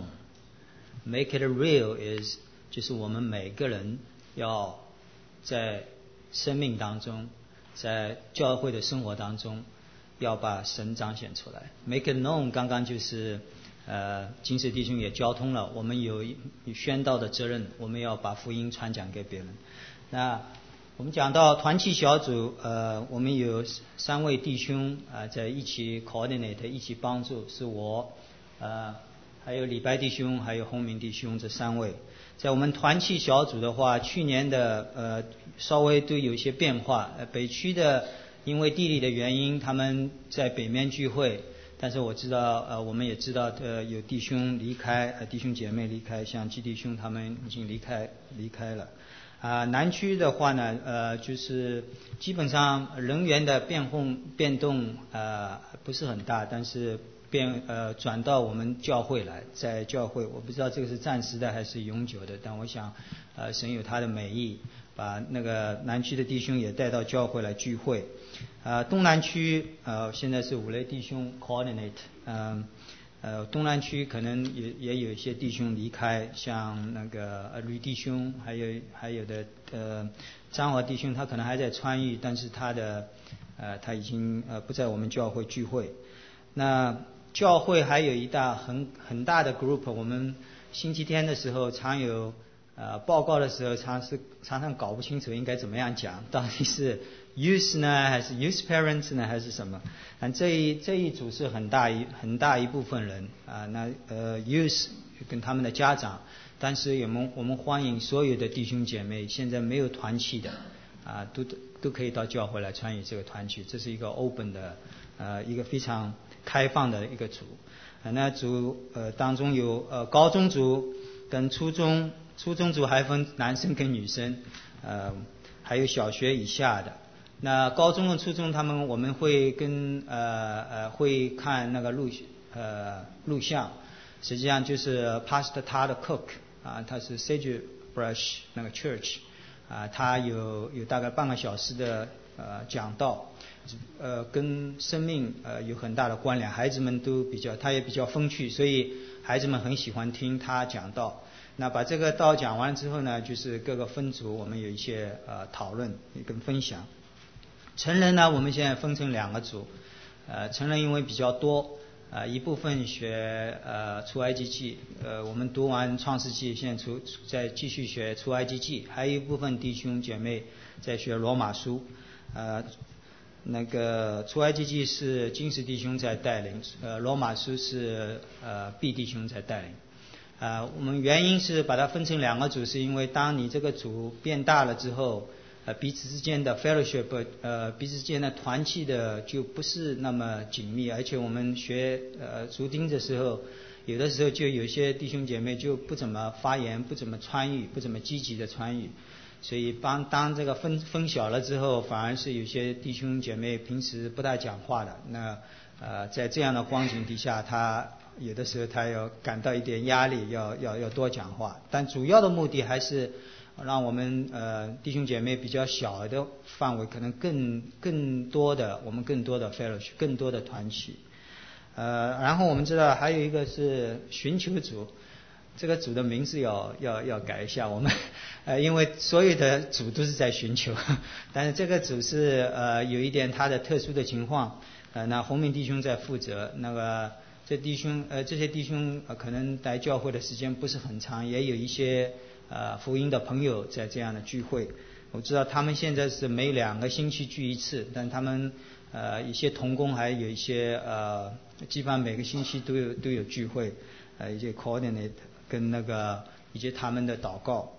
Make it real is 就是我们每个人要在生命当中，在教会的生活当中，要把神彰显出来。Make it known 刚刚就是金石弟兄也交通了，我们有宣道的责任，我们要把福音传讲给别人。那我们讲到团契小组，我们有3位弟兄在一起 coordinate 一起帮助，是我还有李白弟兄还有洪明弟兄这3位。在我们团契小组的话，去年的稍微都有一些变化。北区的因为地理的原因，他们在北面聚会，但是我知道我们也知道有弟兄离开，弟兄姐妹离开，像季弟兄他们已经离开了。南区的话呢，就是基本上人员的变动不是很大，但是转到我们教会来，在教会我不知道这个是暂时的还是永久的，但我想神有他的美意，把那个南区的弟兄也带到教会来聚会。东南区现在是五类弟兄 coordinate，东南区可能也有一些弟兄离开，像那个吕弟兄，还有的张华弟兄，他可能还在川渝，但是他已经不在我们教会聚会。那教会还有一很大的 group， 我们星期天的时候常有报告的时候常常搞不清楚应该怎么样讲，到底是 youth 呢还是 youth parents 呢还是什么？这一组是很大一部分人那youth 跟他们的家长，但是我们欢迎所有的弟兄姐妹，现在没有团契的都可以到教会来参与这个团契，这是一个 open 的一个非常开放的一个组。那组当中有高中组跟初中组还分男生跟女生，还有小学以下的。那高中和初中我们会会看那个录像，实际上就是 Pastor Todd Cook 他是 Sagebrush 那个 Church 他有大概半个小时的讲道，跟生命有很大的关联，孩子们他也比较风趣，所以孩子们很喜欢听他讲道。那把这个道讲完之后呢，就是各个分组我们有一些讨论跟分享。成人呢，我们现在分成2个组，成人因为比较多，一部分学出埃及记，我们读完创世纪，现在再继续学出埃及记，还有一部分弟兄姐妹在学罗马书，那个出埃及记是金石弟兄在带领，罗马书是毕弟兄在带领。我们原因是把它分成2个组，是因为当你这个组变大了之后，彼此之间的 fellowship， 彼此之间的团契的就不是那么紧密，而且我们学族丁的时候，有的时候就有些弟兄姐妹就不怎么发言，不怎么参与，不怎么积极的参与，所以当这个分小了之后，反而是有些弟兄姐妹平时不大讲话的，那在这样的光景底下，他有的时候他要感到一点压力，要多讲话，但主要的目的还是让我们弟兄姐妹比较小的范围，可能更多的 fellowship， 更多的团契。然后我们知道还有一个是寻求组，这个组的名字要改一下，我们因为所有的组都是在寻求，但是这个组是有一点它的特殊的情况，那洪明弟兄在负责，那个这些弟兄可能来教会的时间不是很长，也有一些福音的朋友在这样的聚会。我知道他们现在是每2个星期聚一次，但他们一些同工还有一些基本上每个星期都有聚会，一些 coordinate 跟一些他们的祷告。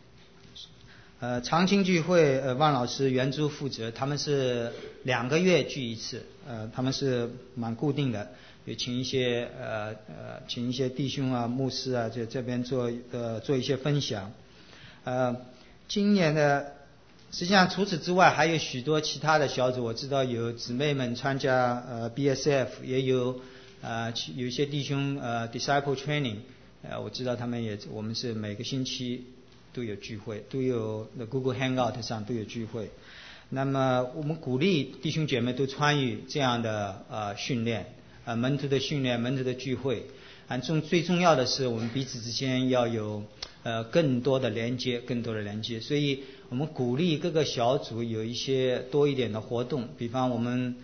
长青聚会万老师袁珠负责，他们是2个月聚一次，他们是蛮固定的。 也请一些弟兄啊、牧师啊，在这边做一些分享。今年的实际上除此之外还有许多其他的小组，我知道有姊妹们参加BSF， 也有有一些弟兄disciple training， 我知道我们是每个星期都有聚会，都有Google Hangout 上都有聚会。那么我们鼓励弟兄姐妹都参与这样的训练，门徒的训练，门徒的聚会。最重要的是我们彼此之间要有更多的连接。所以我们鼓励各个小组有一些多一点的活动，比方我们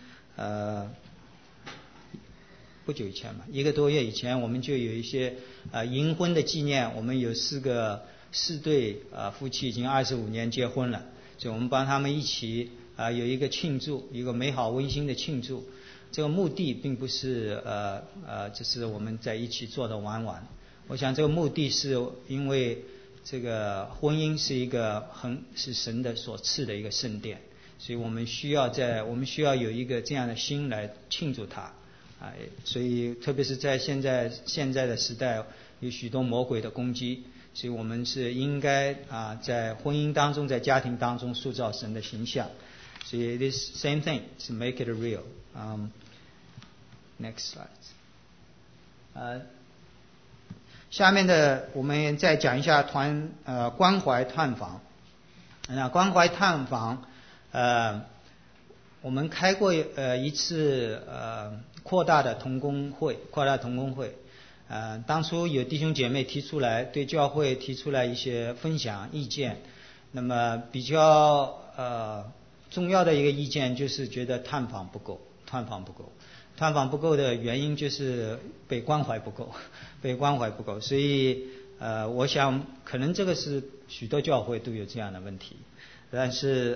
不久以前嘛，1个多月以前，我们就有一些银婚的纪念，我们有4对夫妻已经25年结婚了。所以我们帮他们一起有一个庆祝，一个美好温馨的庆祝。这个目的并不是只是我们在一起做的玩。我想这个目的是因为这个婚姻是神的所赐的一个圣殿，所以我们需要有一个这样的心来庆祝它。所以特别是在现在的时代，有许多魔鬼的攻击。所以我们是应该在婚姻当中，在家庭当中塑造神的形象。所以 it is same thing to make it real. Next slide. 下面的我们再讲一下关怀探访。关怀探访，我们开过一次扩大同工会。当初有弟兄姐妹提出来，对教会提出来一些分享意见。那么比较重要的一个意见就是觉得探访不够的原因就是被关怀不够。所以我想可能这个是许多教会都有这样的问题。但是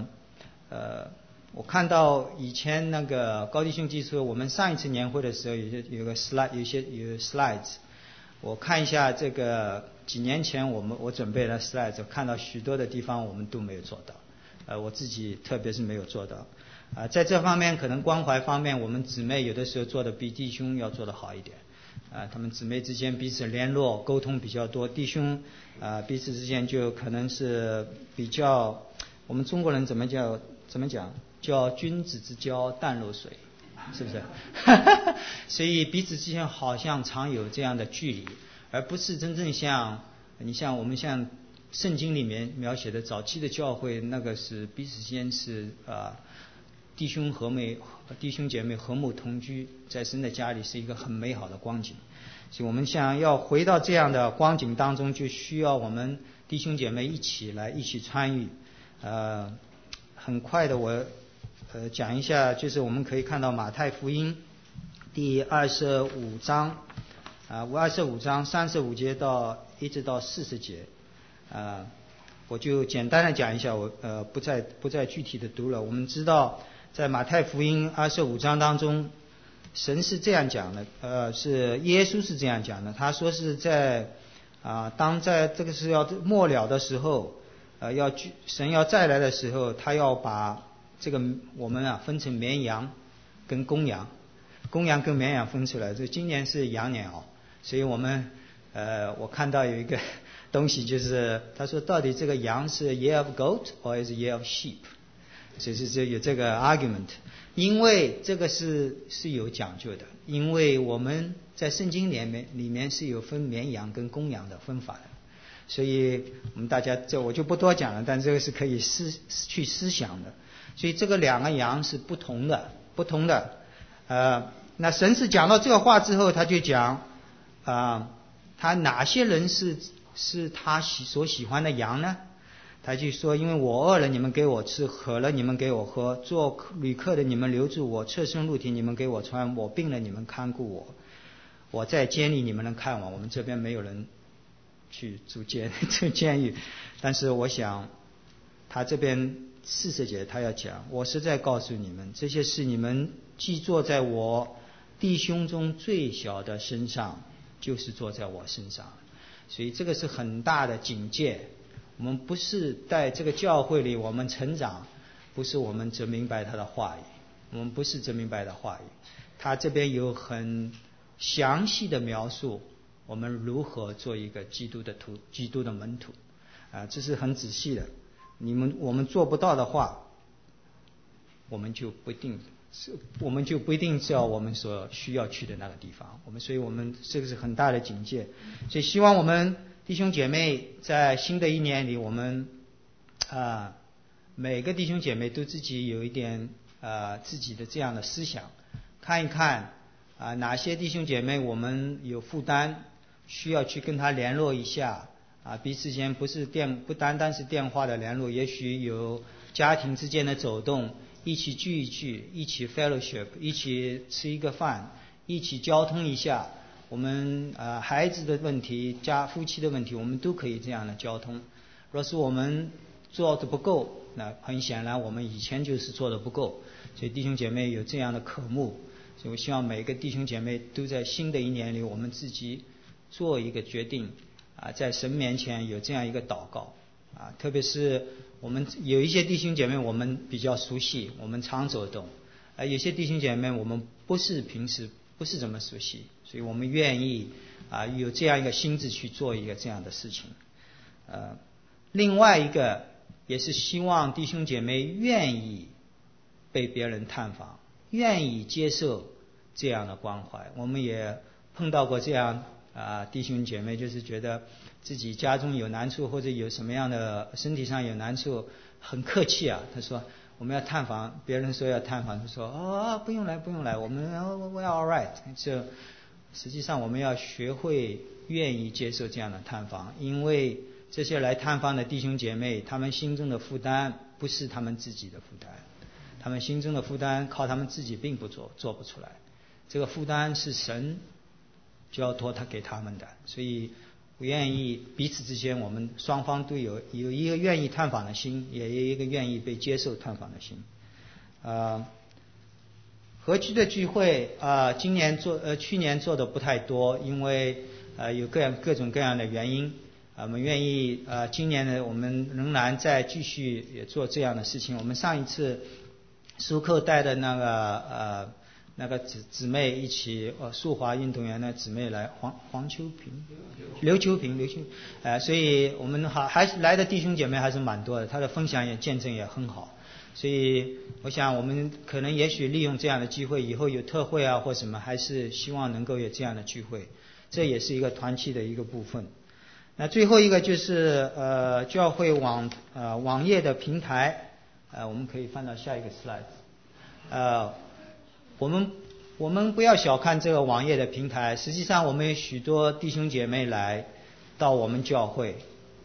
我看到以前那个高弟兄记说，我们上一次年会的时候有个 slides， 我看一下这个几年前我准备了 slides， 看到许多的地方我们都没有做到，我自己特别是没有做到。在这方面可能关怀方面，我们姊妹有的时候做的比弟兄要做得好一点。他们姊妹之间彼此联络沟通比较多，弟兄彼此之间就可能是比较，我们中国人怎么讲叫君子之交淡如水，是不是？所以彼此之间好像常有这样的距离，而不是真正像我们像圣经里面描写的早期的教会，那个是彼此之间是弟兄姐妹和睦同居，在神的家里是一个很美好的光景。所以我们想要回到这样的光景当中，就需要我们弟兄姐妹一起参与。很快的我讲一下，就是我们可以看到马太福音第25章，25章35节一直到40节，我就简单的讲一下，我不再具体的读了。我们知道在马太福音25章当中，神是这样讲的，是耶稣是这样讲的，他说是在当在这个是要末了的时候，神要再来的时候，他要把这个我们分成绵羊跟公羊跟绵羊分出来。这今年是羊年所以我看到有一个东西，就是他说到底这个羊是 year of goat or is year of sheep， 所以就有这个 argument。因为这个是有讲究的，因为我们在圣经里面是有分绵羊跟公羊的分法的，所以我们大家我就不多讲了，但这个是可以去思想的。所以这个2个羊是不同的。那神是讲到这个话之后，他就讲他哪些人是他所喜欢的羊呢？他就说，因为我饿了你们给我吃，渴了你们给我喝，做旅客的你们留住我，赤身露体你们给我穿，我病了你们看顾我，我在监里你们能看我。我们这边没有人去住监狱，但是我想他这边40节他要讲，我实在告诉你们，这些事你们既做在我弟兄中最小的身上，就是做在我身上。所以这个是很大的警戒。我们不是在这个教会里我们成长，不是我们只明白他的话语，我们不是只明白的话语， 他这边有很详细的描述我们如何做一个基督的门徒，这是很仔细的。我们做不到的话，我们就不一定知道我们所需要去的那个地方。所以我们这个是很大的警戒。所以希望我们弟兄姐妹在新的一年里，我们每个弟兄姐妹都自己有一点自己的这样的思想，看一看哪些弟兄姐妹我们有负担，需要去跟他联络一下彼此间不单单是电话的联络，也许有家庭之间的走动，一起聚一聚，一起 fellowship， 一起吃一个饭，一起交通一下。我们孩子的问题，夫妻的问题，我们都可以这样的交通。若是我们做的不够，那很显然我们以前就是做的不够。所以弟兄姐妹有这样的渴慕，所以我希望每个弟兄姐妹都在新的一年里，我们自己做一个决定在神面前有这样一个祷告特别是我们有一些弟兄姐妹我们比较熟悉，我们常走动有些弟兄姐妹我们平时不是这么熟悉，所以我们愿意有这样一个心智去做一个这样的事情另外一个也是希望弟兄姐妹愿意被别人探访，愿意接受这样的关怀。我们也碰到过这样弟兄姐妹，就是觉得自己家中有难处，或者有什么样的身体上有难处，很客气他说我们要探访，别人说要探访，他说不用来，我们 we are all right。 这实际上我们要学会愿意接受这样的探访，因为这些来探访的弟兄姐妹，他们心中的负担不是他们自己的负担，他们心中的负担靠他们自己并不做不出来，这个负担是神交托他给他们的。所以我愿意彼此之间，我们双方都有一个愿意探访的心，也有一个愿意被接受探访的心合居的聚会去年做的不太多，因为有各种各样的原因我们愿意今年呢，我们仍然再继续也做这样的事情。我们上一次苏克带的那个姊妹一起速滑运动员的姊妹来刘秋平所以我们还是来的弟兄姐妹还是蛮多的，他的分享也见证也很好。所以我想我们可能也许利用这样的机会，以后有特会或什么，还是希望能够有这样的聚会，这也是一个团契的一个部分。那最后一个就是教会网页的平台我们可以翻到下一个 slide。我们不要小看这个网页的平台，实际上我们有许多弟兄姐妹来到我们教会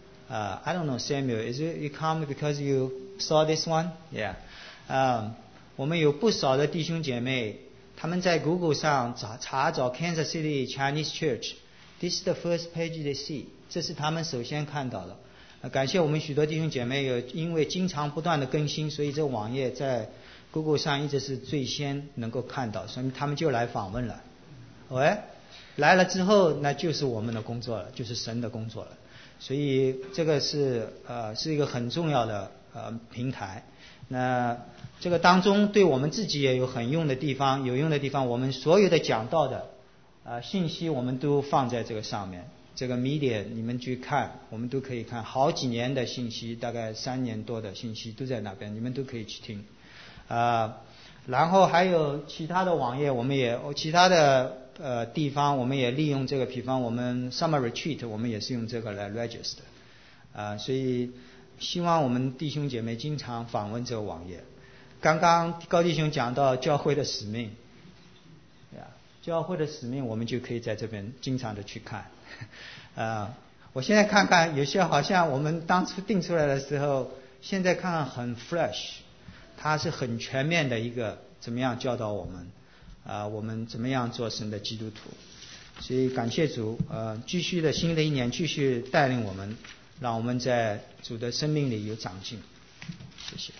I don't know Samuel, is it you come because you saw this one? Yeah. 我们有不少的弟兄姐妹，他们在 Google 上查找 Kansas City Chinese Church. This is the first page they see. 这是他们首先看到的。感谢我们许多弟兄姐妹因为经常不断的更新，所以这个网页在 Google 上一直是最先能够看到，所以他们就来访问了。来了之后，那就是我们的工作了，就是神的工作了。所以这个是一个很重要的平台。那这个当中对我们自己也有有用的地方，我们所有的讲到的信息我们都放在这个上面。这个 media 你们去看，我们都可以看好几年的信息，大概3年多的信息都在那边，你们都可以去听然后还有其他的网页，我们也其他的地方我们也利用这个，比方我们 summer retreat 我们也是用这个来 register所以希望我们弟兄姐妹经常访问这个网页。刚刚高弟兄讲到教会的使命教会的使命我们就可以在这边经常的去看我现在看看有些好像我们当初定出来的时候，现在看看很 fresh， 它是很全面的一个怎么样教导我们我们怎么样做神的基督徒。所以感谢主继续的新的一年继续带领我们，让我们在主的生命里有长进。谢谢。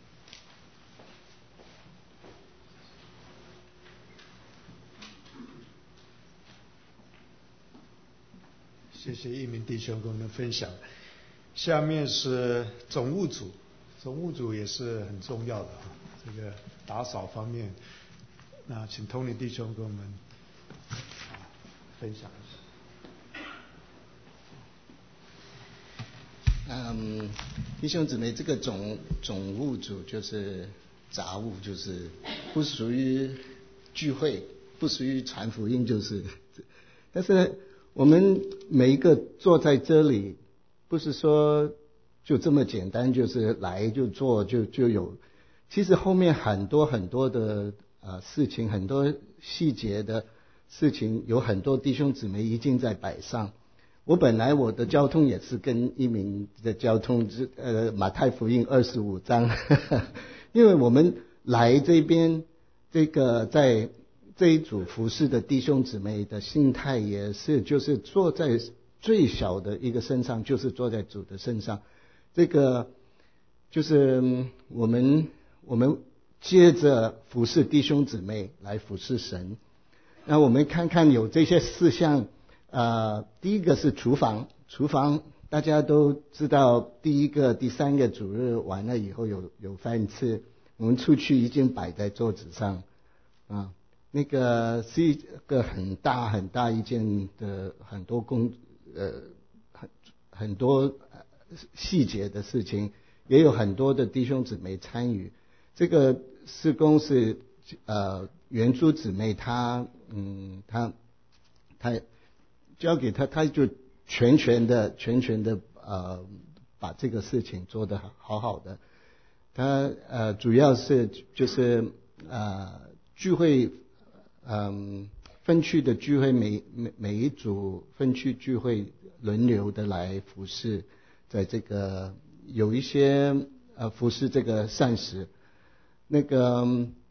谢谢一鸣弟兄跟我们分享。下面是总务组也是很重要的这个打扫方面那请Tony弟兄跟我们分享一下。 弟兄姊妹，这个总务组就是杂物，就是不属于聚会，不属于传福音，就是。但是我们每一个坐在这里，不是说就这么简单，就是来就做就有。其实后面很多的事情，很多细节的事情，有很多弟兄姊妹已经在摆上。我本来我的交通也是跟一鸣的交通，马太福音25章，因为我们来这边这个在这一组服侍的弟兄姊妹的心态也是，就是坐在最小的一个身上，就是坐在主的身上。这个就是我们接着服侍弟兄姊妹来服侍神。那我们看看有这些事项。第一个是厨房大家都知道，第一个、第三个主日完了以后有饭吃，我们出去已经摆在桌子上啊，那个是一个很大一件的很多很多细节的事情，也有很多的弟兄姊妹参与。这个事工是原租姊妹她交给他就全权的把这个事情做得好好的。他主要是就是聚会分区的聚会，每一组分区聚会轮流的来服侍，在这个有一些服侍这个膳食，那个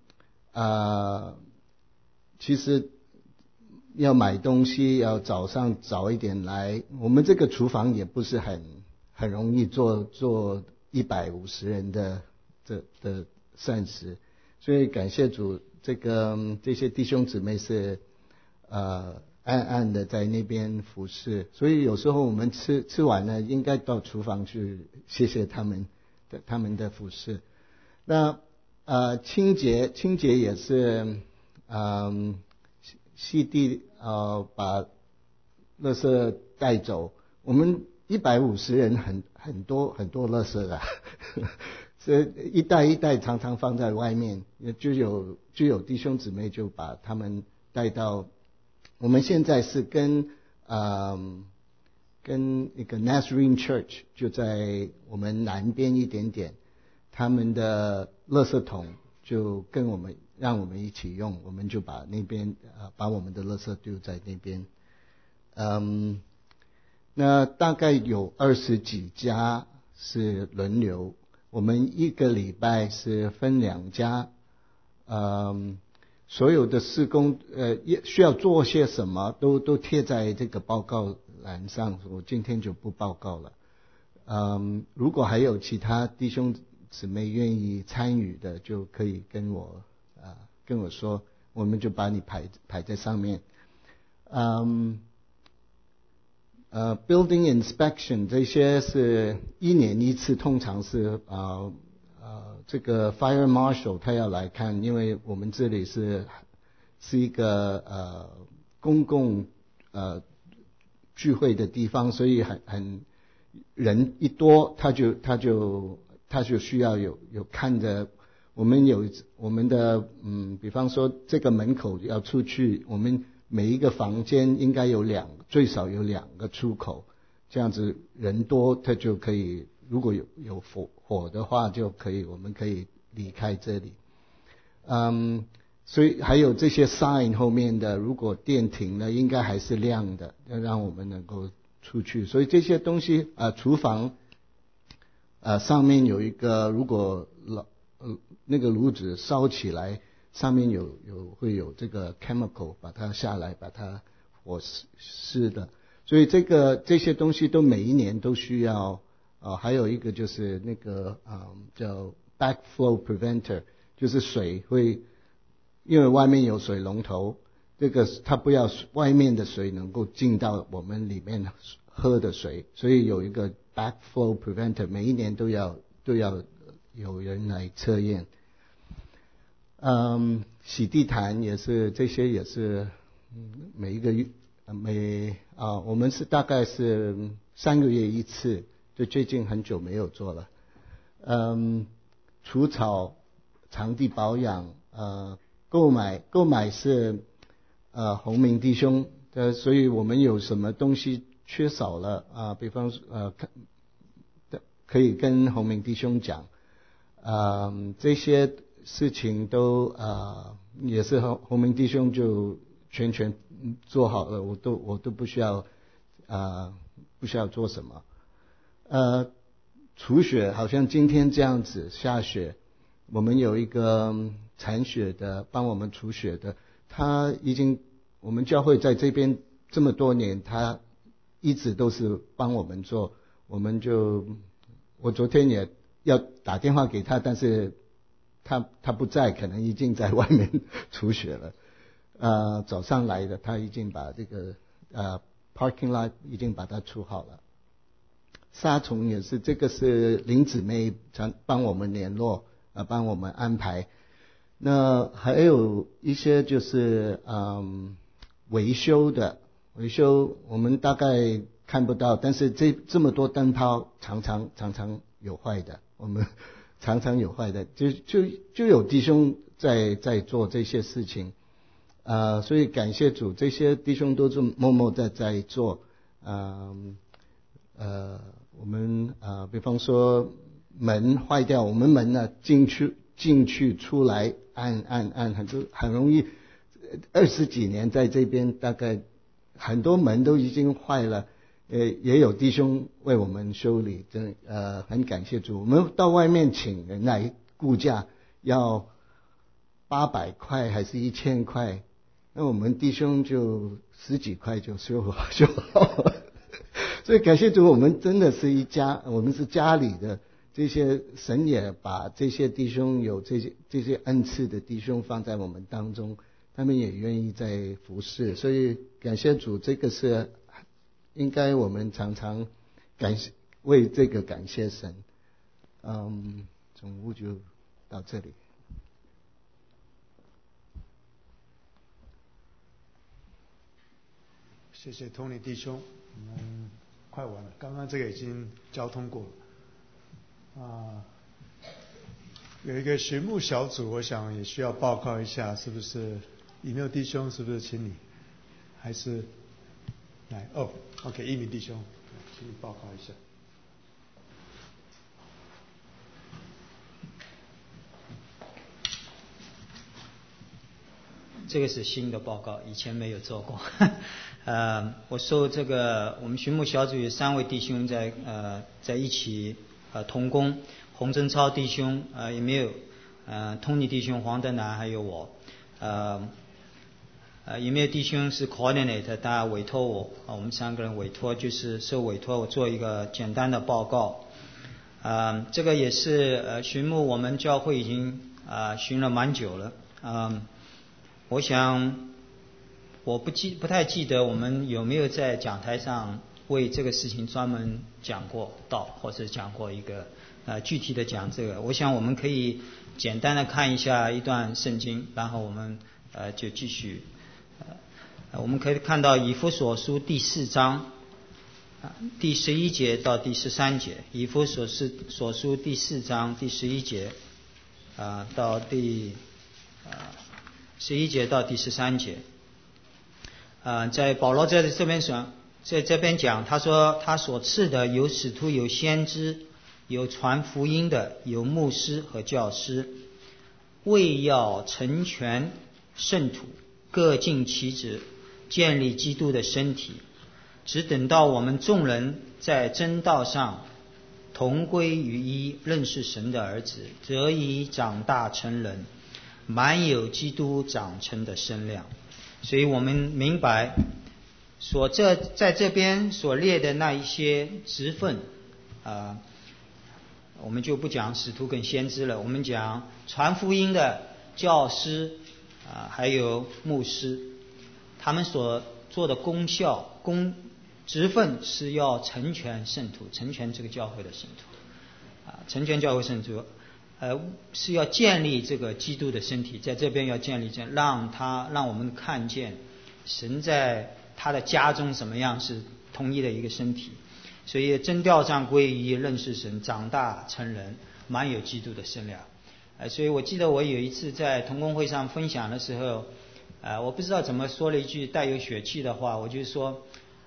其实要买东西要早上早一点来，我们这个厨房也不是很容易做150人的膳食，所以感谢主，这些弟兄姊妹是暗的在那边服侍，所以有时候我们吃完了应该到厨房去谢谢他们的服侍。那清洁也是吸地把垃圾带走。我们150人很多垃圾的，所以一袋常常放在外面，就有弟兄姊妹就把他们带到。我们现在是跟一个 Nazarene Church 就在我们南边一点点，他们的垃圾桶就让我们一起用，我们就把那边把我们的垃圾丢在那边。那大概有20几家是轮流，我们一个礼拜是分2家，所有的事工需要做些什么都贴在这个报告栏上，我今天就不报告了。如果还有其他弟兄姊妹愿意参与的，就可以跟我说，我们就把你排在上面。Building inspection 这些是1年1次，通常是这个 Fire Marshal 他要来看，因为我们这里是一个公共聚会的地方，所以很人一多，他就需要有看着。我们有我们的比方说这个门口要出去，我们每一个房间应该最少有2个出口，这样子人多他就可以，如果有火的话我们可以离开这里。所以还有这些 sign 后面的，如果电停了应该还是亮的，要让我们能够出去。所以这些东西厨房上面有一个，如果那个炉子烧起来，上面会有这个 chemical 把它下来，把它火湿的。所以这些东西都每一年都需要。还有一个就是那个叫 backflow preventer， 就是水会因为外面有水龙头，这个它不要外面的水能够进到我们里面喝的水，所以有一个 backflow preventer， 每一年都要有人来测验。 洗地毯也是，这些也是每一个月我们是大概是3个月一次，就最近很久没有做了。除草、场地保养，购买是洪明弟兄所以我们有什么东西缺少了比方可以跟洪明弟兄讲，这些事情都也是洪明弟兄就全做好了，我都不需要做什么。除雪好像今天这样子下雪，我们有一个铲雪的帮我们除雪的，我们教会在这边这么多年，他一直都是帮我们做，我昨天也要打电话给他，但是他不在，可能已经在外面除雪了。早上来的，他已经把这个parking lot 已经把它除好了。杀虫也是，这个是林姊妹帮我们联络帮我们安排。那还有一些就是维修我们大概看不到，但是这么多灯泡常常有坏的，我们常常有坏的，就有弟兄在做这些事情。所以感谢主，这些弟兄都是默默在做。我们比方说门坏掉，我们门呢进去出来按很容易，20几年在这边，大概很多门都已经坏了，也有弟兄为我们修理，真很感谢主。我们到外面请人来估价要800块还是1000块，那我们弟兄就10几块就修好了。所以感谢主，我们真的是一家，我们是家里的，这些神也把这些弟兄有这些恩赐的弟兄放在我们当中，他们也愿意在服侍，所以感谢主，这个是应该我们常常为这个感谢神。总务就到这里。 谢谢 Tony 弟兄，我们快完了，刚刚这个已经交通过了有一个学牧小组，我想也需要报告一下，是不是？有没有弟兄？是不是请你？还是来？OK， 一鸣弟兄，请你报告一下。 这个是新的报告，以前没有做过。我受这个我们寻牧小组有3位弟兄在一起同工，洪振超弟兄也没有Tony 弟兄、黄德南还有我也没有弟兄是 coordinator， 大家委托我们3个人受委托我做一个简单的报告。这个也是寻牧我们教会已经寻了蛮久了。我想我不太记得我们有没有在讲台上为这个事情专门讲过道，或者讲过一个具体的讲这个。我想我们可以简单的看一下一段圣经，然后我们就继续。我们可以看到以弗所书第4章第11节到第13节，以弗所书第4章第11节到第11节到第13节。在保罗在这边讲，他说他所赐的有使徒，有先知，有传福音的，有牧师和教师，为要成全圣徒，各尽其职，建立基督的身体，只等到我们众人在真道上同归于一，认识神的儿子，得以长大成人，满有基督长成的身量。所以我们明白在这边所列的那一些职分我们就不讲使徒跟先知了，我们讲传福音的教师还有牧师，他们所做的职分是要成全圣徒，成全这个教会的圣徒成全教会圣徒是要建立这个基督的身体，在这边要建立让我们看见神在他的家中什么样是统一的一个身体。所以真调上归一，认识神，长大成人，满有基督的身量。所以我记得我有一次在同工会上分享的时候，我不知道怎么说了一句带有血气的话，我就说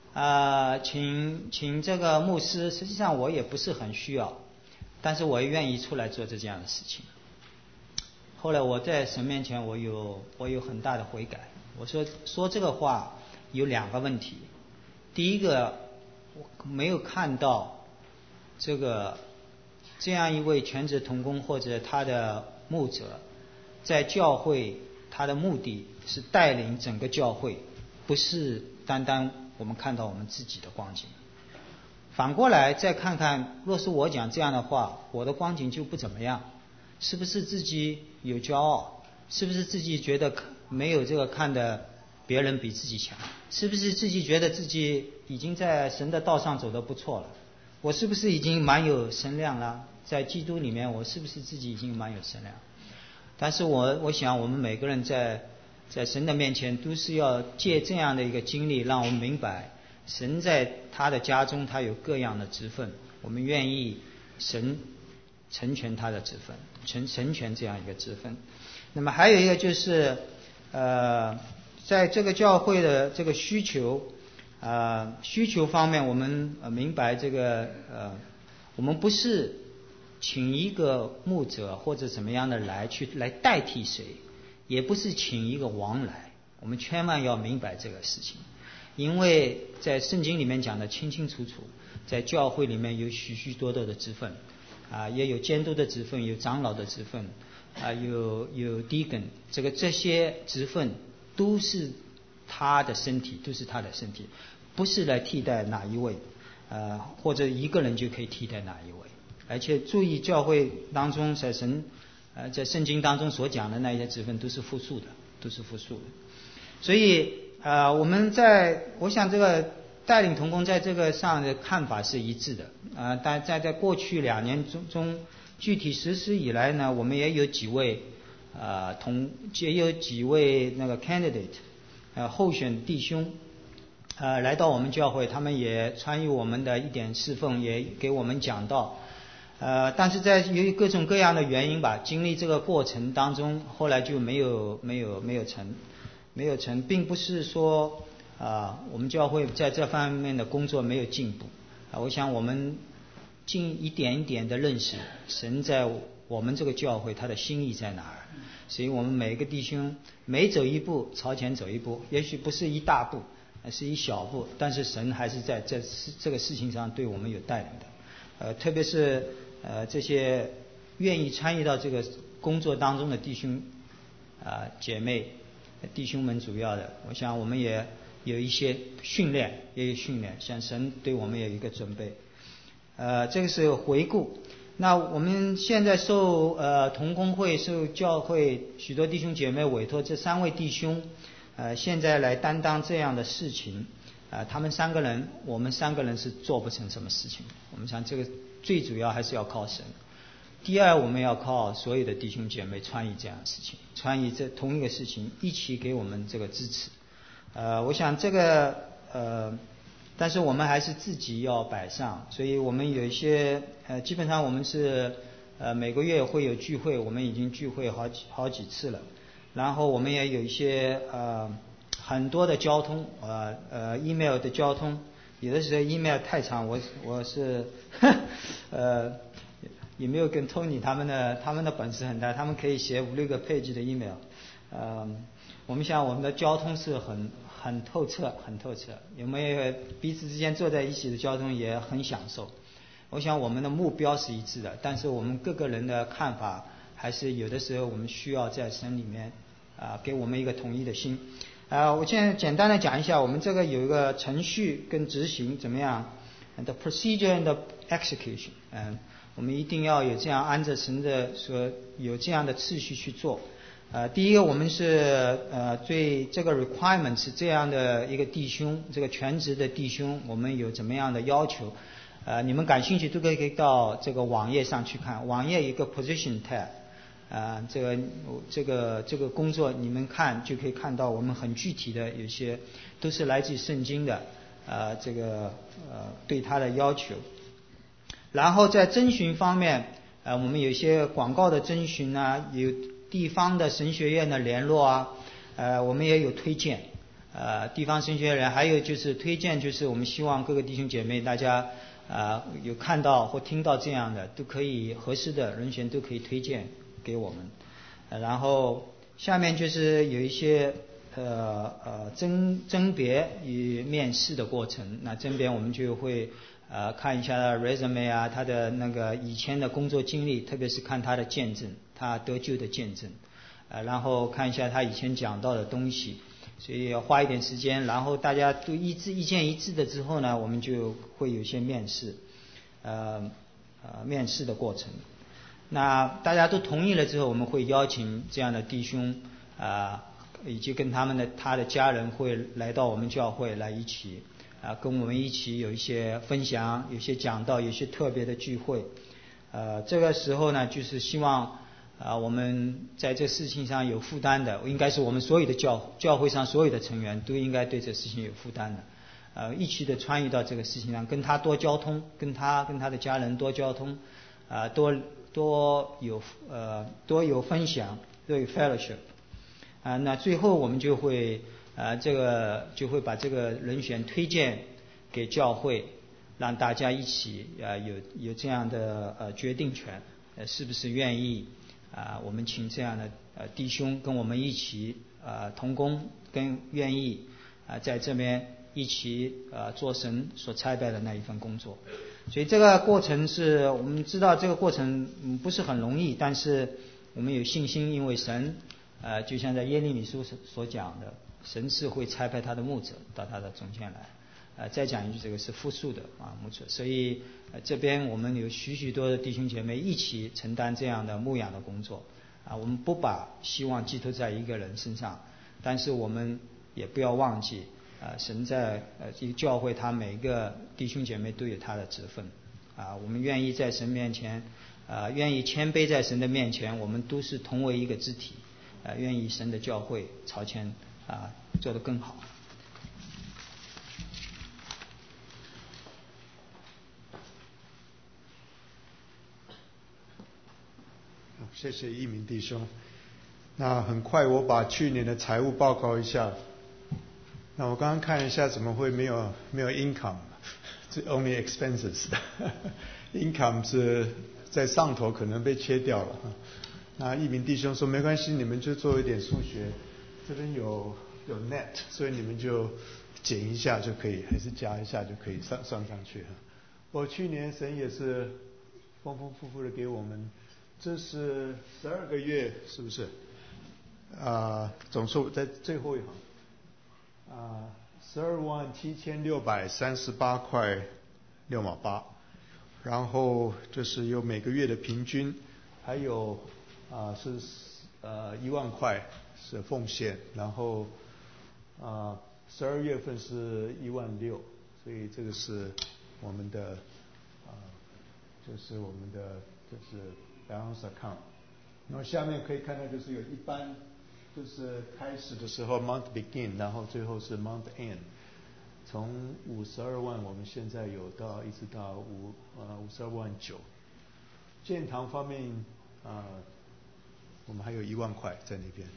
请这个牧师，实际上我也不是很需要，但是我也愿意出来做这样的事情。后来我在神面前我有很大的悔改。我说这个话有2个问题。第一个，我没有看到这样一位全职同工或者他的牧者在教会，他的目的是带领整个教会，不是单单我们看到我们自己的光景。反过来再看看，若是我讲这样的话，我的光景就不怎么样，是不是自己有骄傲？是不是自己觉得没有这个看的别人比自己强？是不是自己觉得自己已经在神的道上走得不错了？我是不是已经蛮有身量了？在基督里面，我是不是自己已经蛮有身量？但是我想我们每个人在神的面前都是要借这样的一个经历，让我们明白神在他的家中他有各样的职分，我们愿意神成全他的职分，成全这样一个职分。那么还有一个就是在这个教会的这个需求方面，我们明白这个我们不是请一个牧者或者怎么样的来代替谁，也不是请一个王来，我们千万要明白这个事情。因为在圣经里面讲的清清楚楚，在教会里面有许许多多的职分也有监督的职分，有长老的职分有 deacon， 这些职分都是他的身体，不是来替代哪一位或者一个人就可以替代哪一位。而且注意，教会当中在圣经当中所讲的那些职分都是复数的。所以我想这个带领同工在这个上的看法是一致的但在过去2年中具体实施以来呢，我们也有几位那个 candidate 候选弟兄来到我们教会，他们也参与我们的一点侍奉，也给我们讲道但是由于各种各样的原因吧，经历这个过程当中，后来就没有成，并不是说我们教会在这方面的工作没有进步我想我们一点一点的认识神在我们这个教会他的心意在哪儿，所以我们每个弟兄每走一步朝前走一步，也许不是一大步，是一小步，但是神还是在这个事情上对我们有带领的特别是这些愿意参与到这个工作当中的弟兄姐妹弟兄们，主要的我想我们也有一些训练，像神对我们有一个准备这个是回顾。那我们现在受同工会受教会许多弟兄姐妹委托，这3位弟兄现在来担当这样的事情他们3个人，我们3个人是做不成什么事情。我们想这个最主要还是要靠神。第二，我们要靠所有的弟兄姐妹参与这样的事情，参与这同一个事情，一起给我们这个支持我想这个但是我们还是自己要摆上，所以我们有一些基本上我们是每个月会有聚会，我们已经聚会好几次了。然后我们也有一些很多的交通email 的交通，有的时候 email 太长，我是也没有跟 Tony 他们的本事很大，他们可以写5-6个 page 的 email我们想我们的交通是很透彻，有没有彼此之间坐在一起的交通也很享受。我想我们的目标是一致的，但是我们各个人的看法还是有的时候我们需要在神里面给我们一个统一的心我现在简单的讲一下我们这个有一个程序跟执行怎么样 the procedure and the execution 我们一定要有这样按着神的说有这样的次序去做第一个我们是对这个 requirement 是这样的一个弟兄，这个全职的弟兄我们有怎么样的要求你们感兴趣都可以到这个网页上去看，网页有一个 position tab， 这个工作你们看就可以看到我们很具体的有些都是来自于圣经的对它的要求。然后在征询方面，我们有一些广告的征询啊，有地方的神学院的联络啊，我们也有推荐，地方神学院还有就是推荐，就是我们希望各个弟兄姐妹大家有看到或听到这样的，都可以合适的人选都可以推荐给我们。然后下面就是有一些甄别与面试的过程，那甄别我们就会看一下他的 resume 啊，他的那个以前的工作经历，特别是看他的见证，他得救的见证，然后看一下他以前讲到的东西，所以要花一点时间，然后大家都意见一致的之后呢，我们就会有一些面试，面试的过程。那大家都同意了之后，我们会邀请这样的弟兄以及跟他的家人会来到我们教会来一起跟我们一起有一些分享，有些讲道，有些特别的聚会。这个时候呢，就是希望我们在这事情上有负担的，应该是我们所有的教会上所有的成员都应该对这事情有负担的，一起的参与到这个事情上，跟他多交通，跟他的家人多交通，多有分享，多有 fellowship。那最后我们就会就会把这个人选推荐给教会，让大家一起有这样的决定权，是不是愿意我们请这样的弟兄跟我们一起同工，跟愿意在这边一起做神所差派的那一份工作。所以这个过程是我们知道这个过程不是很容易，但是我们有信心，因为神就像在耶利米书所讲的，神是会差派他的牧者到他的中间来。再讲一句，这个是复数的牧者，所以这边我们有许多的弟兄姐妹一起承担这样的牧养的工作我们不把希望寄托在一个人身上，但是我们也不要忘记神在这个教会，他每一个弟兄姐妹都有他的职分我们愿意在神面前愿意谦卑在神的面前，我们都是同为一个肢体愿意神的教会朝前做得更好。 谢谢一鸣弟兄。那很快我把去年的财务报告一下。那我刚刚看一下，怎么会没有 income？ only expenses income 是在上头可能被切掉了。那一鸣弟兄说没关系，你们就做一点数学，这边有 net， 所以你们就减一下就可以，还是加一下就可以算上去。我去年神也是丰丰富富的给我们，这是12个月，是不是？总数在最后一行，127638块6毛8，然后就是有每个月的平均，还有是1万块是奉献，然后12月份是1万6，所以这个是我们的就是我们的就是 balance account。然后下面可以看到就是有一般就是开始的时候 month begin， 然后最后是 month end， 从52万我们现在有到一直到52万9。建堂方面我们还有1万块在那边。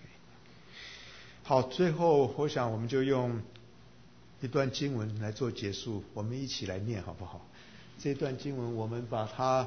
好，最后我想我们就用一段经文来做结束，我们一起来念好不好？这段经文我们把它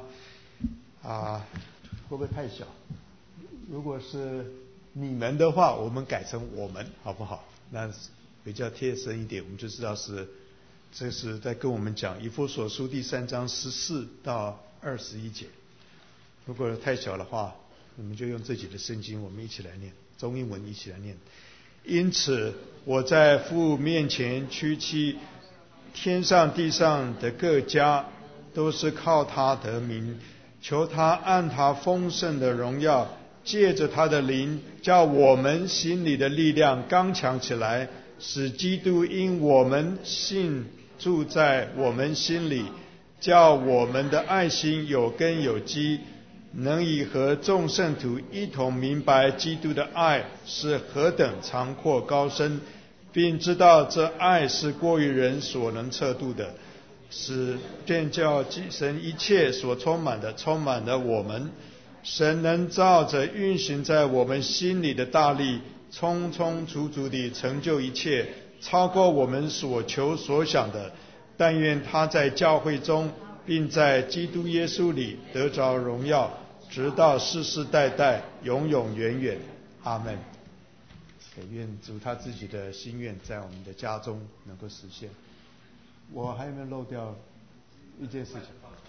会不会太小？如果是你们的话，我们改成我们好不好？那比较贴身一点，我们就知道这是在跟我们讲以弗所书第3章14到21节。如果太小的话，我们就用自己的圣经，我们一起来念，中英文一起来念。因此我在父面前屈膝，天上地上的各家都是靠他得名，求他按他丰盛的荣耀，借着他的灵，叫我们心里的力量刚强起来，使基督因我们信住在我们心里， 叫我们的爱心有根有基，能以和众圣徒一同明白基督的爱是何等长阔高深，并知道这爱是过于人所能测度的，使便叫神一切所充满的充满了我们。神能照着运行在我们心里的大力，充充足足地成就一切，超过我们所求所想的。但愿他在教会中，并在基督耶稣里得着荣耀，直到世世代代，永永远远。阿们。愿主他自己的心愿在我们的家中能够实现。我还有没有漏掉一件事情？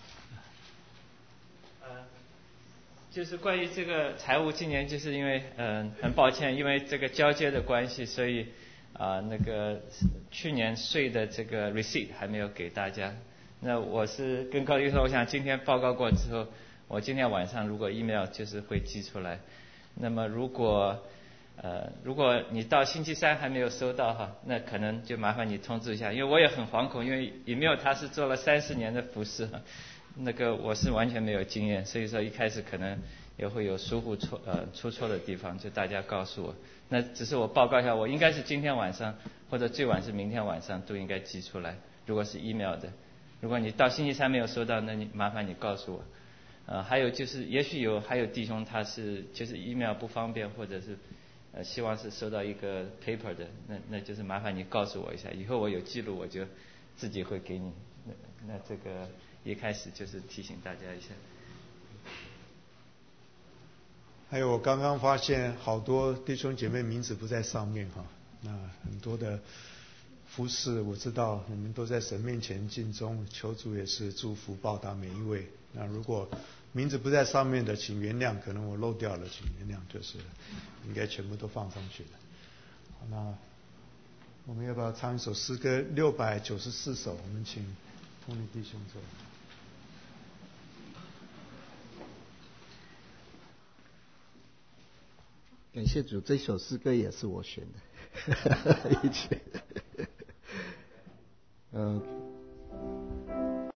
就是关于这个财务，今年就是因为很抱歉，因为这个交接的关系，所以那个去年税的这个 receipt 还没有给大家。那我是跟高律师，我想今天报告过之后，我今天晚上如果 email 就是会寄出来。那么如果你到星期三还没有收到哈，那可能就麻烦你通知一下，因为我也很惶恐，因为 email 他是做了30年的服饰。那个我是完全没有经验，所以说一开始可能也会有疏忽出错的地方，就大家告诉我。那只是我报告一下，我应该是今天晚上或者最晚是明天晚上都应该寄出来。如果是 email 的，如果你到星期三没有收到，那你麻烦你告诉我。还有就是也许还有弟兄他是就是 email 不方便，或者是希望是收到一个 paper 的，那就是麻烦你告诉我一下，以后我有记录我就自己会给你。那这个一开始就是提醒大家一下。 还有我刚刚发现好多弟兄姐妹名字不在上面哈，那很多的服侍我知道你们都在神面前尽忠，求主也是祝福报答每一位。那如果名字不在上面的请原谅，可能我漏掉了，请原谅，就是应该全部都放上去了。好，那我们要不要唱一首诗歌694首？我们请同理弟兄做。 感谢主，这首诗歌也是我选的。一起。OK。